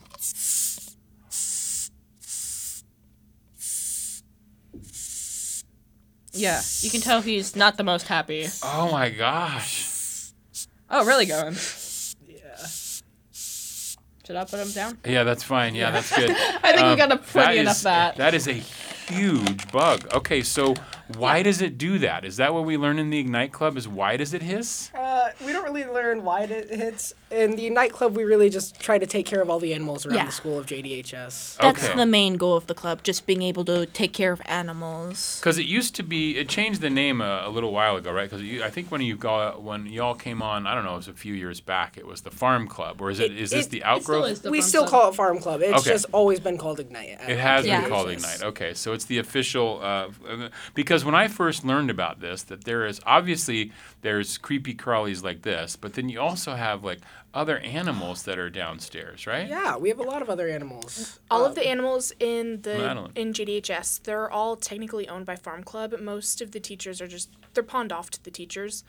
K: Yeah, you can tell he's not the most happy.
A: Oh, my gosh.
K: Oh, really going?
L: Yeah.
K: Should I put him down?
A: Yeah, that's fine. Yeah, that's good.
K: I think we got plenty enough of that.
A: That is a huge bug. Okay, so why does it do that? Is that what we learn in the Ignite Club, is why does it hiss?
L: We don't really learn why it hits. In the Ignite Club, we really just try to take care of all the animals around the school of JDHS.
K: That's
A: Okay.
K: the main goal of the club, just being able to take care of animals.
A: Because it used to be, it changed the name a little while ago, right? Because I think when y'all came on, I don't know, it was a few years back, it was the Farm Club, or is this the Outgrowth?
L: We still call it Farm Club. It's
A: Okay.
L: just always been called Ignite.
A: It has been
L: JDHS.
A: called Ignite. Okay, so it's the official. Because when I first learned about this, that there's creepy crawlies like this, but then you also have like other animals that are downstairs, right?
L: Yeah, we have a lot of other animals.
N: All of the animals in
A: Madeline.
N: JDHS, they're all technically owned by Farm Club. Most of the teachers they're pawned off to the teachers.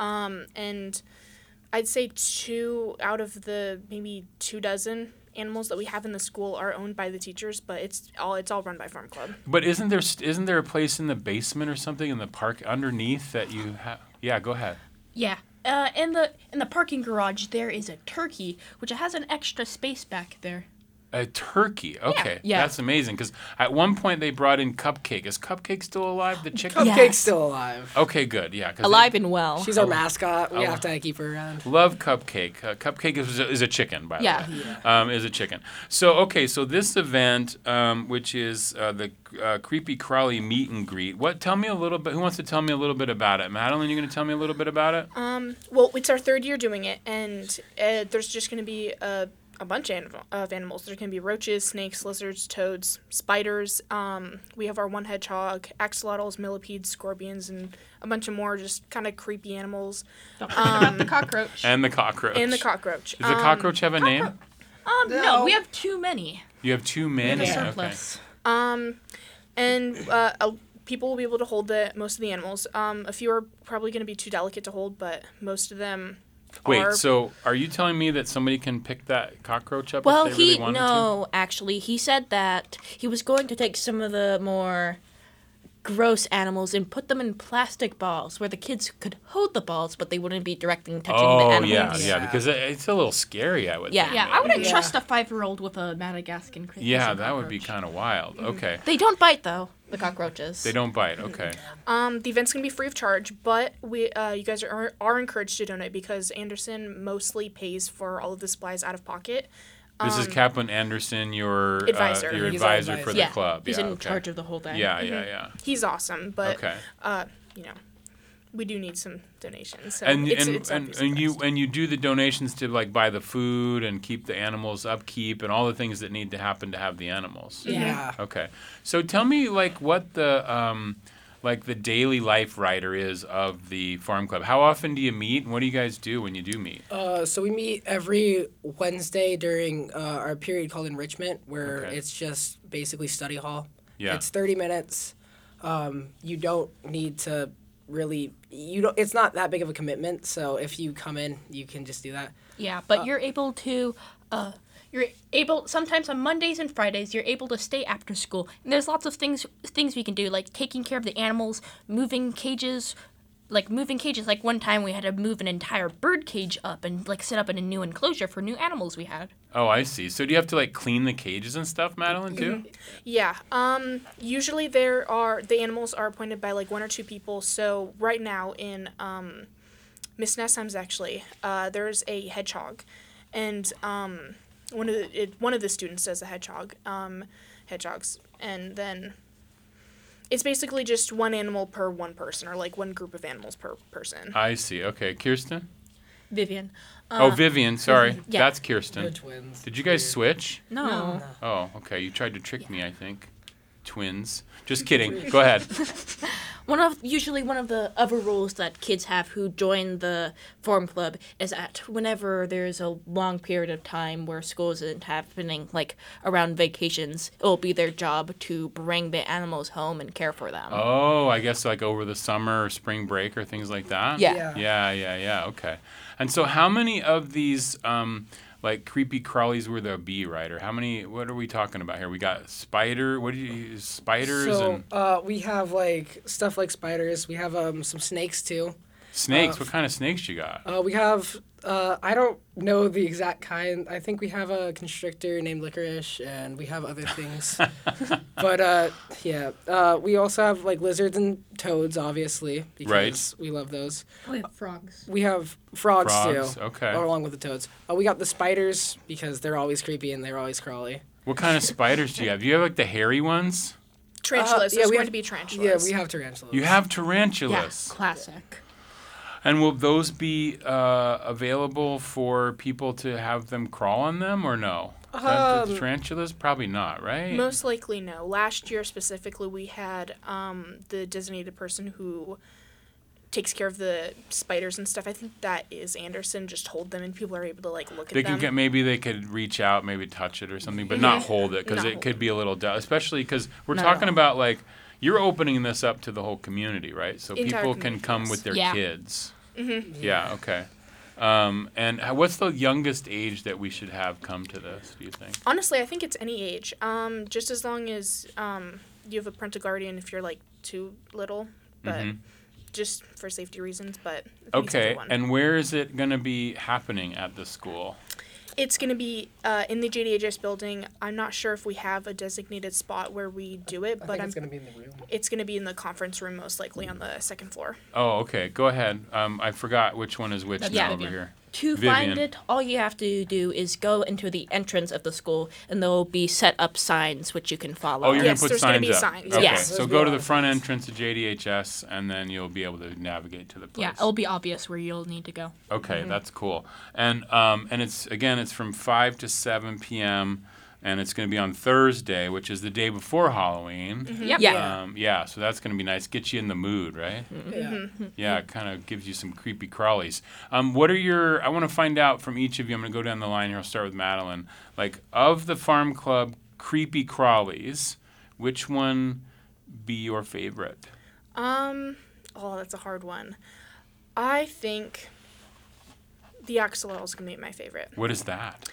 N: And I'd say 2 out of the maybe 24 animals that we have in the school are owned by the teachers, but it's all run by Farm Club.
A: But isn't there a place in the basement or something in the park underneath that you have? Yeah, go ahead.
M: Yeah. In the parking garage, there is a turkey, which has an extra space back there.
A: A turkey. Okay,
K: Yeah.
A: That's amazing. Because at one point they brought in Cupcake. Is Cupcake still alive? The chicken.
L: Cupcake's still alive.
A: Okay, good. Yeah. 'Cause
K: Alive and well.
L: She's our mascot. We have to keep her around.
A: Love Cupcake. Cupcake is a chicken, by the
K: Yeah.
A: way. Is a chicken. So so this event, which is the Creepy Crawly Meet and Greet. Tell me a little bit. Who wants to tell me a little bit about it? Madeline, you going to tell me a little bit about it?
N: Well, it's our 3rd year doing it, and there's just going to be a bunch of animals. There's going to be roaches, snakes, lizards, toads, spiders. We have our 1 hedgehog, axolotls, millipedes, scorpions, and a bunch of more just kind of creepy animals.
M: Don't forget about the cockroach.
A: And the cockroach.
N: Does
A: the cockroach have a name?
M: No, we have too many.
A: You have too many?
M: We have a surplus.
N: And people will be able to hold most of the animals. A few are probably going to be too delicate to hold, but most of them
A: Wait, so are you telling me that somebody can pick that cockroach up
K: Well,
A: if they really wanted to?
K: actually, he said that he was going to take some of the more gross animals and put them in plastic balls where the kids could hold the balls, but they wouldn't be touching the animals.
A: Yeah, because it's a little scary, I would think.
M: Yeah, I wouldn't trust a 5-year-old with a Madagascan hissing
A: Yeah, that would be
M: cockroach.
A: kind of wild. Okay.
K: They don't bite, though, the cockroaches.
A: They don't bite, okay.
N: The event's going to be free of charge, but you guys are encouraged to donate because Anderson mostly pays for all of the supplies out of pocket.
A: This is Kaplan Anderson, your
N: advisor.
A: Your
N: He's our
A: advisor for the club.
K: He's
A: yeah,
K: in
A: okay.
K: charge of the whole thing.
A: Yeah.
N: He's awesome, but
A: Okay.
N: We do need some donations. So
A: And
N: it's
A: you do the donations to like buy the food and keep the animals upkeep and all the things that need to happen to have the animals.
L: Yeah.
A: Okay. So tell me like what the daily life writer is of the Farm Club. How often do you meet and what do you guys do when you do meet?
L: So we meet every Wednesday during our period called enrichment, where
A: Okay.
L: it's just basically study hall.
A: Yeah.
L: It's 30 minutes. You don't need to it's not that big of a commitment, so if you come in, you can just do that.
M: Yeah, but you're able to You're able sometimes on Mondays and Fridays you're able to stay after school. And there's lots of things we can do, like taking care of the animals, moving cages. Like one time we had to move an entire bird cage up and like set up in a new enclosure for new animals we had.
A: Oh, I see. So do you have to like clean the cages and stuff, Madeline, too?
N: Yeah. Usually the animals are appointed by like 1 or 2 people. So right now in Miss Nessheim's actually, there's a hedgehog, and one of the students does the hedgehogs, and then it's basically just one animal per one person, or like one group of animals per person.
A: I see. Okay, Kirsten?
K: Vivian.
A: Vivian, sorry.
K: Yeah.
A: That's Kirsten.
L: They're twins.
A: Did you guys switch?
K: No.
A: Oh, okay. You tried to trick me, I think. Twins. Just kidding. Go ahead.
K: Usually one of the other rules that kids have who join the farm club is that whenever there's a long period of time where school isn't happening, like around vacations, it'll be their job to bring the animals home and care for them.
A: Oh, I guess like over the summer or spring break or things like that?
K: Yeah.
A: Yeah. Okay. And so how many of these like creepy crawlies will there be, Ryder? What are we talking about here? We got spiders
L: So
A: and
L: we have like stuff like spiders. We have some snakes too.
A: snakes. What kind of snakes you got?
L: We have I don't know the exact kind. I think we have a constrictor named Licorice, and we have other things. But we also have like lizards and toads, obviously, because we love those.
M: We have frogs.
L: We have frogs too.
A: Okay.
L: Along with the toads. We got the spiders because they're always creepy and they're always crawly.
A: What kind of spiders do you have? Do you have like the hairy ones?
N: Tarantulas. There's going to be tarantulas.
L: Yeah, we have tarantulas.
A: You have tarantulas.
K: Yeah, classic.
A: And will those be available for people to have them crawl on them or no? The tarantulas? Probably not, right?
N: Most likely no. Last year specifically, we had the designated person who takes care of the spiders and stuff. I think that is Anderson. Just hold them, and people are able to like look at them.
A: Maybe they could reach out, maybe touch it or something, but not hold it because it could be a little, especially because we're talking about like, you're opening this up to the whole community, right? So people can come with their kids.
N: Mm-hmm.
A: Yeah, okay. And what's the youngest age that we should have come to this, do you think?
N: Honestly, I think it's any age. Just as long as you have a parental guardian if you're like too little, but just for safety reasons. But I think it's everyone.
A: And where is it going to be happening at the school?
N: It's going to be in the JDHS building. I'm not sure if we have a designated spot where we do it, but
L: it's going to be in the room.
N: It's going to be in the conference room, most likely on the second floor.
A: Oh, okay. Go ahead. I forgot which one is which now over here.
K: To find it, all you have to do is go into the entrance of the school, and there will be set up signs which you can follow.
A: Oh, you're going to put signs up.
N: Signs.
A: Okay.
K: Yes.
A: So go to the front entrance of JDHS, and then you'll be able to navigate to the place.
M: Yeah, it'll be obvious where you'll need to go.
A: Okay, that's cool. And it's from 5 to 7 p.m., and it's going to be on Thursday, which is the day before Halloween.
K: Yep.
A: Yeah, so that's going to be nice. Get you in the mood, right? Yeah, it kind of gives you some creepy crawlies. I want to find out from each of you, I'm going to go down the line here. I'll start with Madeline. Like, of the Farm Club creepy crawlies, which one be your favorite?
N: That's a hard one. I think the axolotl is going to be my favorite.
A: What is that?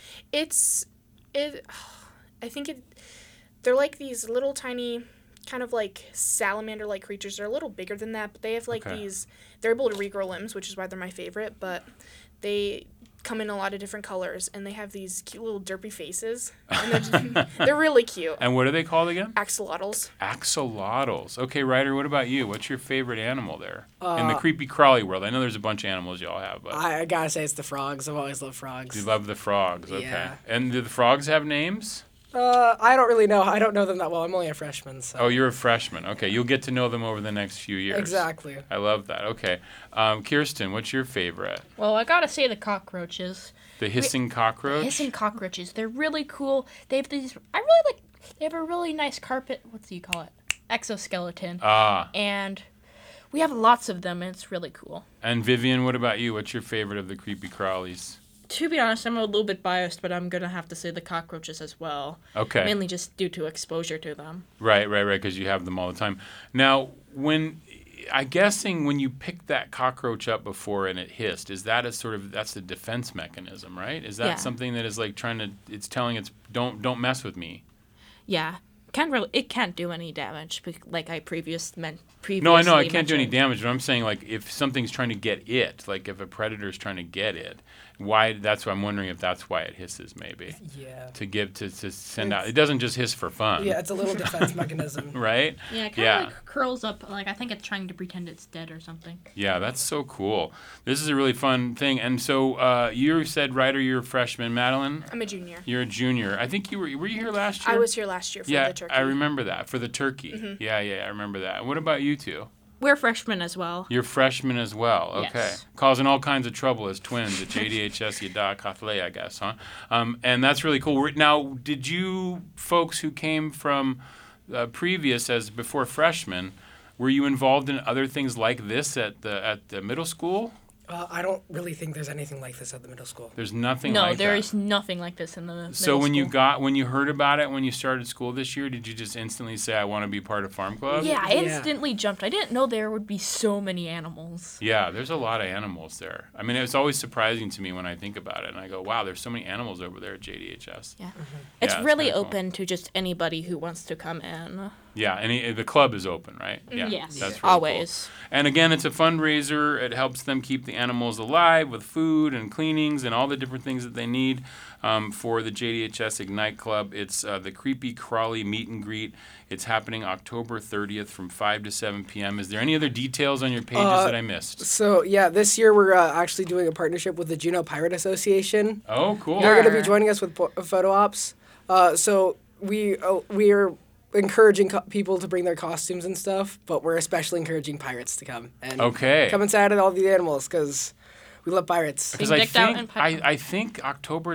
N: They're like these little tiny, kind of like salamander-like creatures. They're a little bigger than that, but they have like they're able to regrow limbs, which is why they're my favorite, but they come in a lot of different colors, and they have these cute little derpy faces, and they're really cute.
A: And what are they called again?
N: Axolotls.
A: Axolotls. Okay, Ryder, what about you? What's your favorite animal there in the creepy crawly world? I know there's a bunch of animals y'all have, but
L: I gotta say it's the frogs. I've always loved frogs.
A: You love the frogs, okay.
L: Yeah.
A: And do the frogs have names?
L: I don't really know. I don't know them that well. I'm only a freshman. So.
A: Oh, you're a freshman. Okay, you'll get to know them over the next few years.
L: Exactly.
A: I love that. Okay. Kirsten, what's your favorite?
M: Well, I gotta say the cockroaches.
A: The hissing cockroach?
M: Hissing cockroaches. They're really cool. They have these. They have a really nice carpet. What do you call it? Exoskeleton. And we have lots of them, and it's really cool.
A: And Vivian, what about you? What's your favorite of the creepy crawlies?
K: To be honest, I'm a little bit biased, but I'm going to have to say the cockroaches as well.
A: Okay.
K: Mainly just due to exposure to them.
A: Right, because you have them all the time. Now, I'm guessing when you picked that cockroach up before and it hissed, is that that's the defense mechanism, right? Is that something that is like it's telling don't mess with me?
K: Yeah. It can't do any damage, like I previously mentioned.
A: No, I know it can't do any damage, but I'm saying like if something's trying to get it, like if a predator's trying to get it, that's why I'm wondering if that's why it hisses maybe.
L: Yeah.
A: To send out. It doesn't just hiss for fun.
L: Yeah, it's a little defense mechanism.
A: Right?
M: Yeah, it kind of like curls up. Like I think it's trying to pretend it's dead or something.
A: Yeah, that's so cool. This is a really fun thing. And so you said, Ryder, you're a freshman. Madeline?
N: I'm a junior.
A: You're a junior. I think were you here last year?
N: I was here last year for the turkey.
A: I remember that, for the turkey.
N: Mm-hmm.
A: Yeah, I remember that. What about you two?
K: We're freshmen as well.
A: You're freshmen as well. Okay.
K: Yes.
A: Causing all kinds of trouble as twins at JDHS Yada Kathle, I guess, huh? And that's really cool. Now, did you folks who came from previous as before freshmen, were you involved in other things like this at the middle school?
L: I don't really think there's anything like this at the middle school.
A: There's nothing like that?
K: No, there is nothing like this in the middle
A: So
K: school.
A: when you heard about it when you started school this year, did you just instantly say, I want to be part of Farm Club?
K: Yeah, I instantly jumped. I didn't know there would be so many animals.
A: Yeah, there's a lot of animals there. I mean, it's always surprising to me when I think about it, and I go, wow, there's so many animals over there at JDHS.
K: Yeah.
A: Mm-hmm.
K: It's
A: Yeah,
K: really
A: kinda cool.
K: open to just anybody who wants to come in.
A: Yeah, and the club is open, right? Yeah,
K: Yes.
A: that's really
K: Always.
A: cool. And again, it's a fundraiser. It helps them keep the animals alive with food and cleanings and all the different things that they need for the JDHS Ignite Club. It's the Creepy Crawly Meet and Greet. It's happening October 30th from 5 to 7 p.m. Is there any other details on your pages that I missed?
L: So, yeah, this year we're actually doing a partnership with the Juneau Pirate Association.
A: Oh, cool.
L: They're going to be joining us with photo ops. So we are encouraging people to bring their costumes and stuff, but we're especially encouraging pirates to come and come inside and all the animals because we love pirates.
A: Because I think October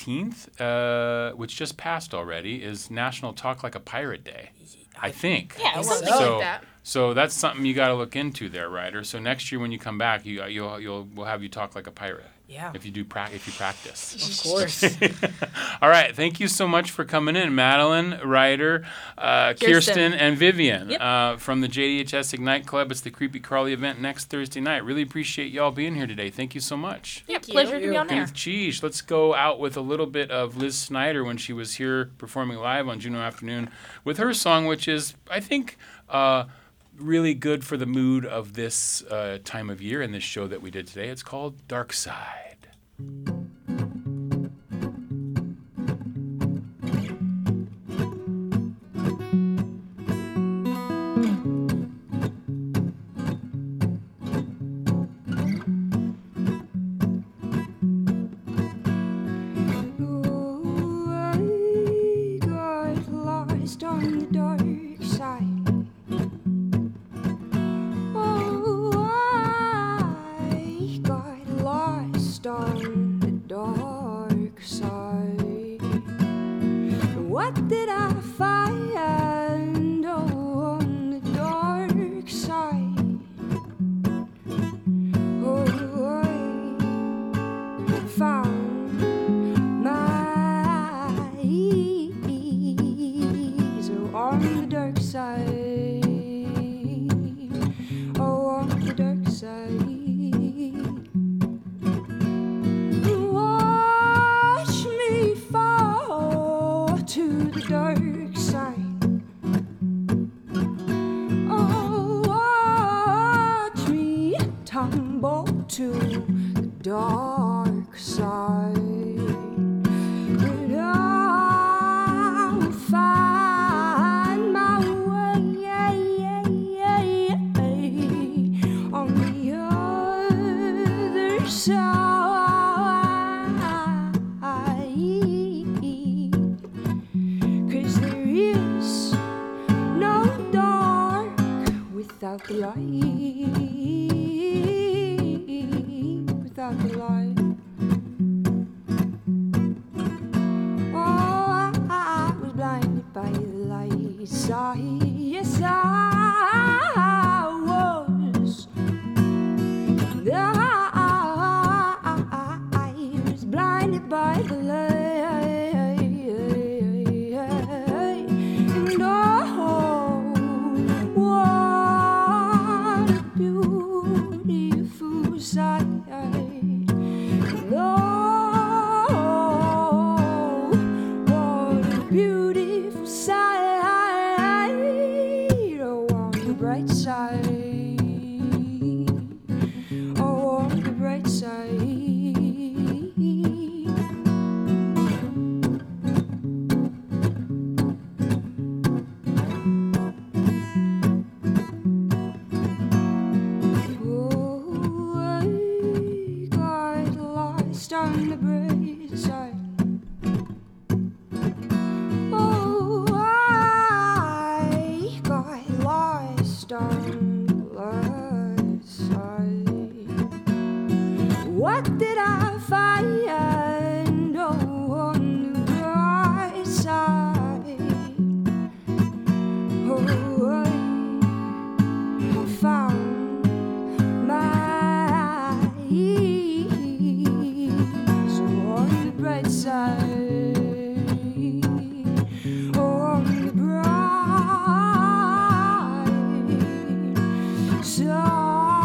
A: 19th, which just passed already, is National Talk Like a Pirate Day. I think.
K: Yeah,
N: something like that.
A: So that's something you got to look into there, Ryder. So next year when you come back, we'll have you talk like a pirate.
L: Yeah.
A: If you practice.
L: Of course.
A: All right. Thank you so much for coming in, Madeline, Ryder, Kirsten, and Vivian from the JDHS Ignite Club. It's the Creepy Crawly event next Thursday night. Really appreciate y'all being here today. Thank you so much.
K: Yeah, pleasure to be on there.
A: Geez, let's go out with a little bit of Liz Snyder when she was here performing live on Juneau Afternoon with her song, which is, I think, really good for the mood of this time of year and this show that we did today. It's called Dark Side.
O: What did I find on the dark side? Oh, I found my eyes on the dark side. Oh, on the dark side. Watch me fall to the dark side. Oh, watch me tumble to the dark side. But I'll find my way on the other side. 'Cause there is no dark without the light. Without the light. Oh, I was blinded by the lights. Yes, I was. on the bright side. Oh, I got lost on the left side. What did I find? Oh, on the bright side. Oh, I found my ease on the bright side. Oh, on the bright side.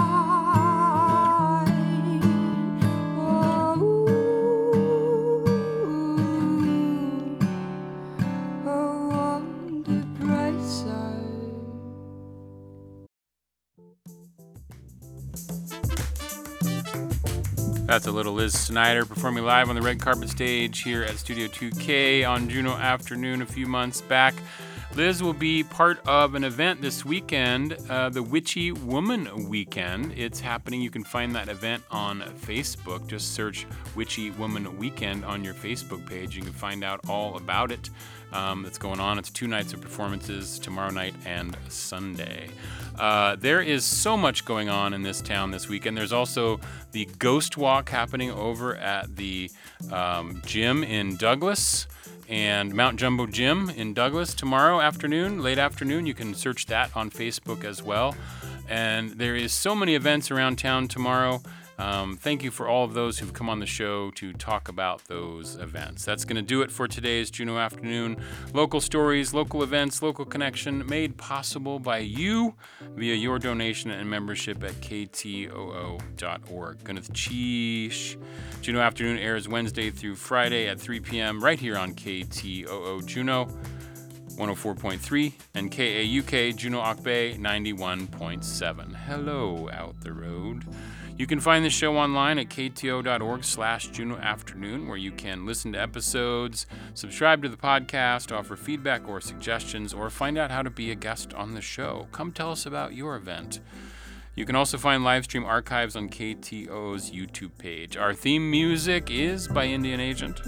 A: That's a little Liz Snyder performing live on the red carpet stage here at Studio 2K on Juno Afternoon a few months back. Liz will be part of an event this weekend, the Witchy Woman Weekend. It's happening. You can find that event on Facebook. Just search Witchy Woman Weekend on your Facebook page. You can find out all about it that's going on. It's 2 nights of performances, tomorrow night and Sunday. There is so much going on in this town this weekend. There's also the Ghost Walk happening over at the gym in Douglas and Mount Jumbo Gym in Douglas tomorrow afternoon, late afternoon. You can search that on Facebook as well. And there is so many events around town tomorrow. Thank you for all of those who've come on the show to talk about those events. That's going to do it for today's Juno Afternoon. Local stories, local events, local connection made possible by you via your donation and membership at ktoo.org. Gunneth Cheesh. Juno Afternoon airs Wednesday through Friday at 3 p.m. right here on KTOO Juno 104.3 and KAUK Juno Akbe 91.7. Hello out the road. You can find the show online at kto.org/Juno Afternoon, where you can listen to episodes, subscribe to the podcast, offer feedback or suggestions, or find out how to be a guest on the show. Come tell us about your event. You can also find live stream archives on KTO's YouTube page. Our theme music is by Indian Agent.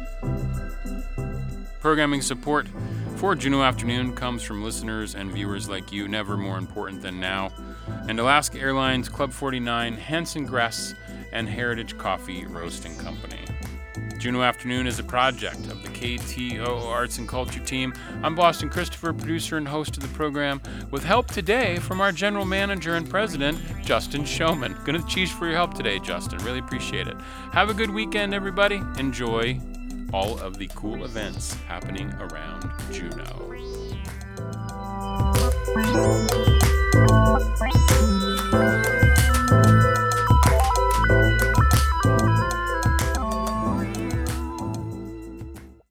A: Programming support for Juno Afternoon comes from listeners and viewers like you, never more important than now. And Alaska Airlines, Club 49, Hanson Gress, and Heritage Coffee Roasting Company. Juno Afternoon is a project of the KTOO Arts and Culture team. I'm Boston Christopher, producer and host of the program, with help today from our general manager and president, Justin Showman. Gunneth Cheesh for your help today, Justin. Really appreciate it. Have a good weekend, everybody. Enjoy all of the cool events happening around Juneau.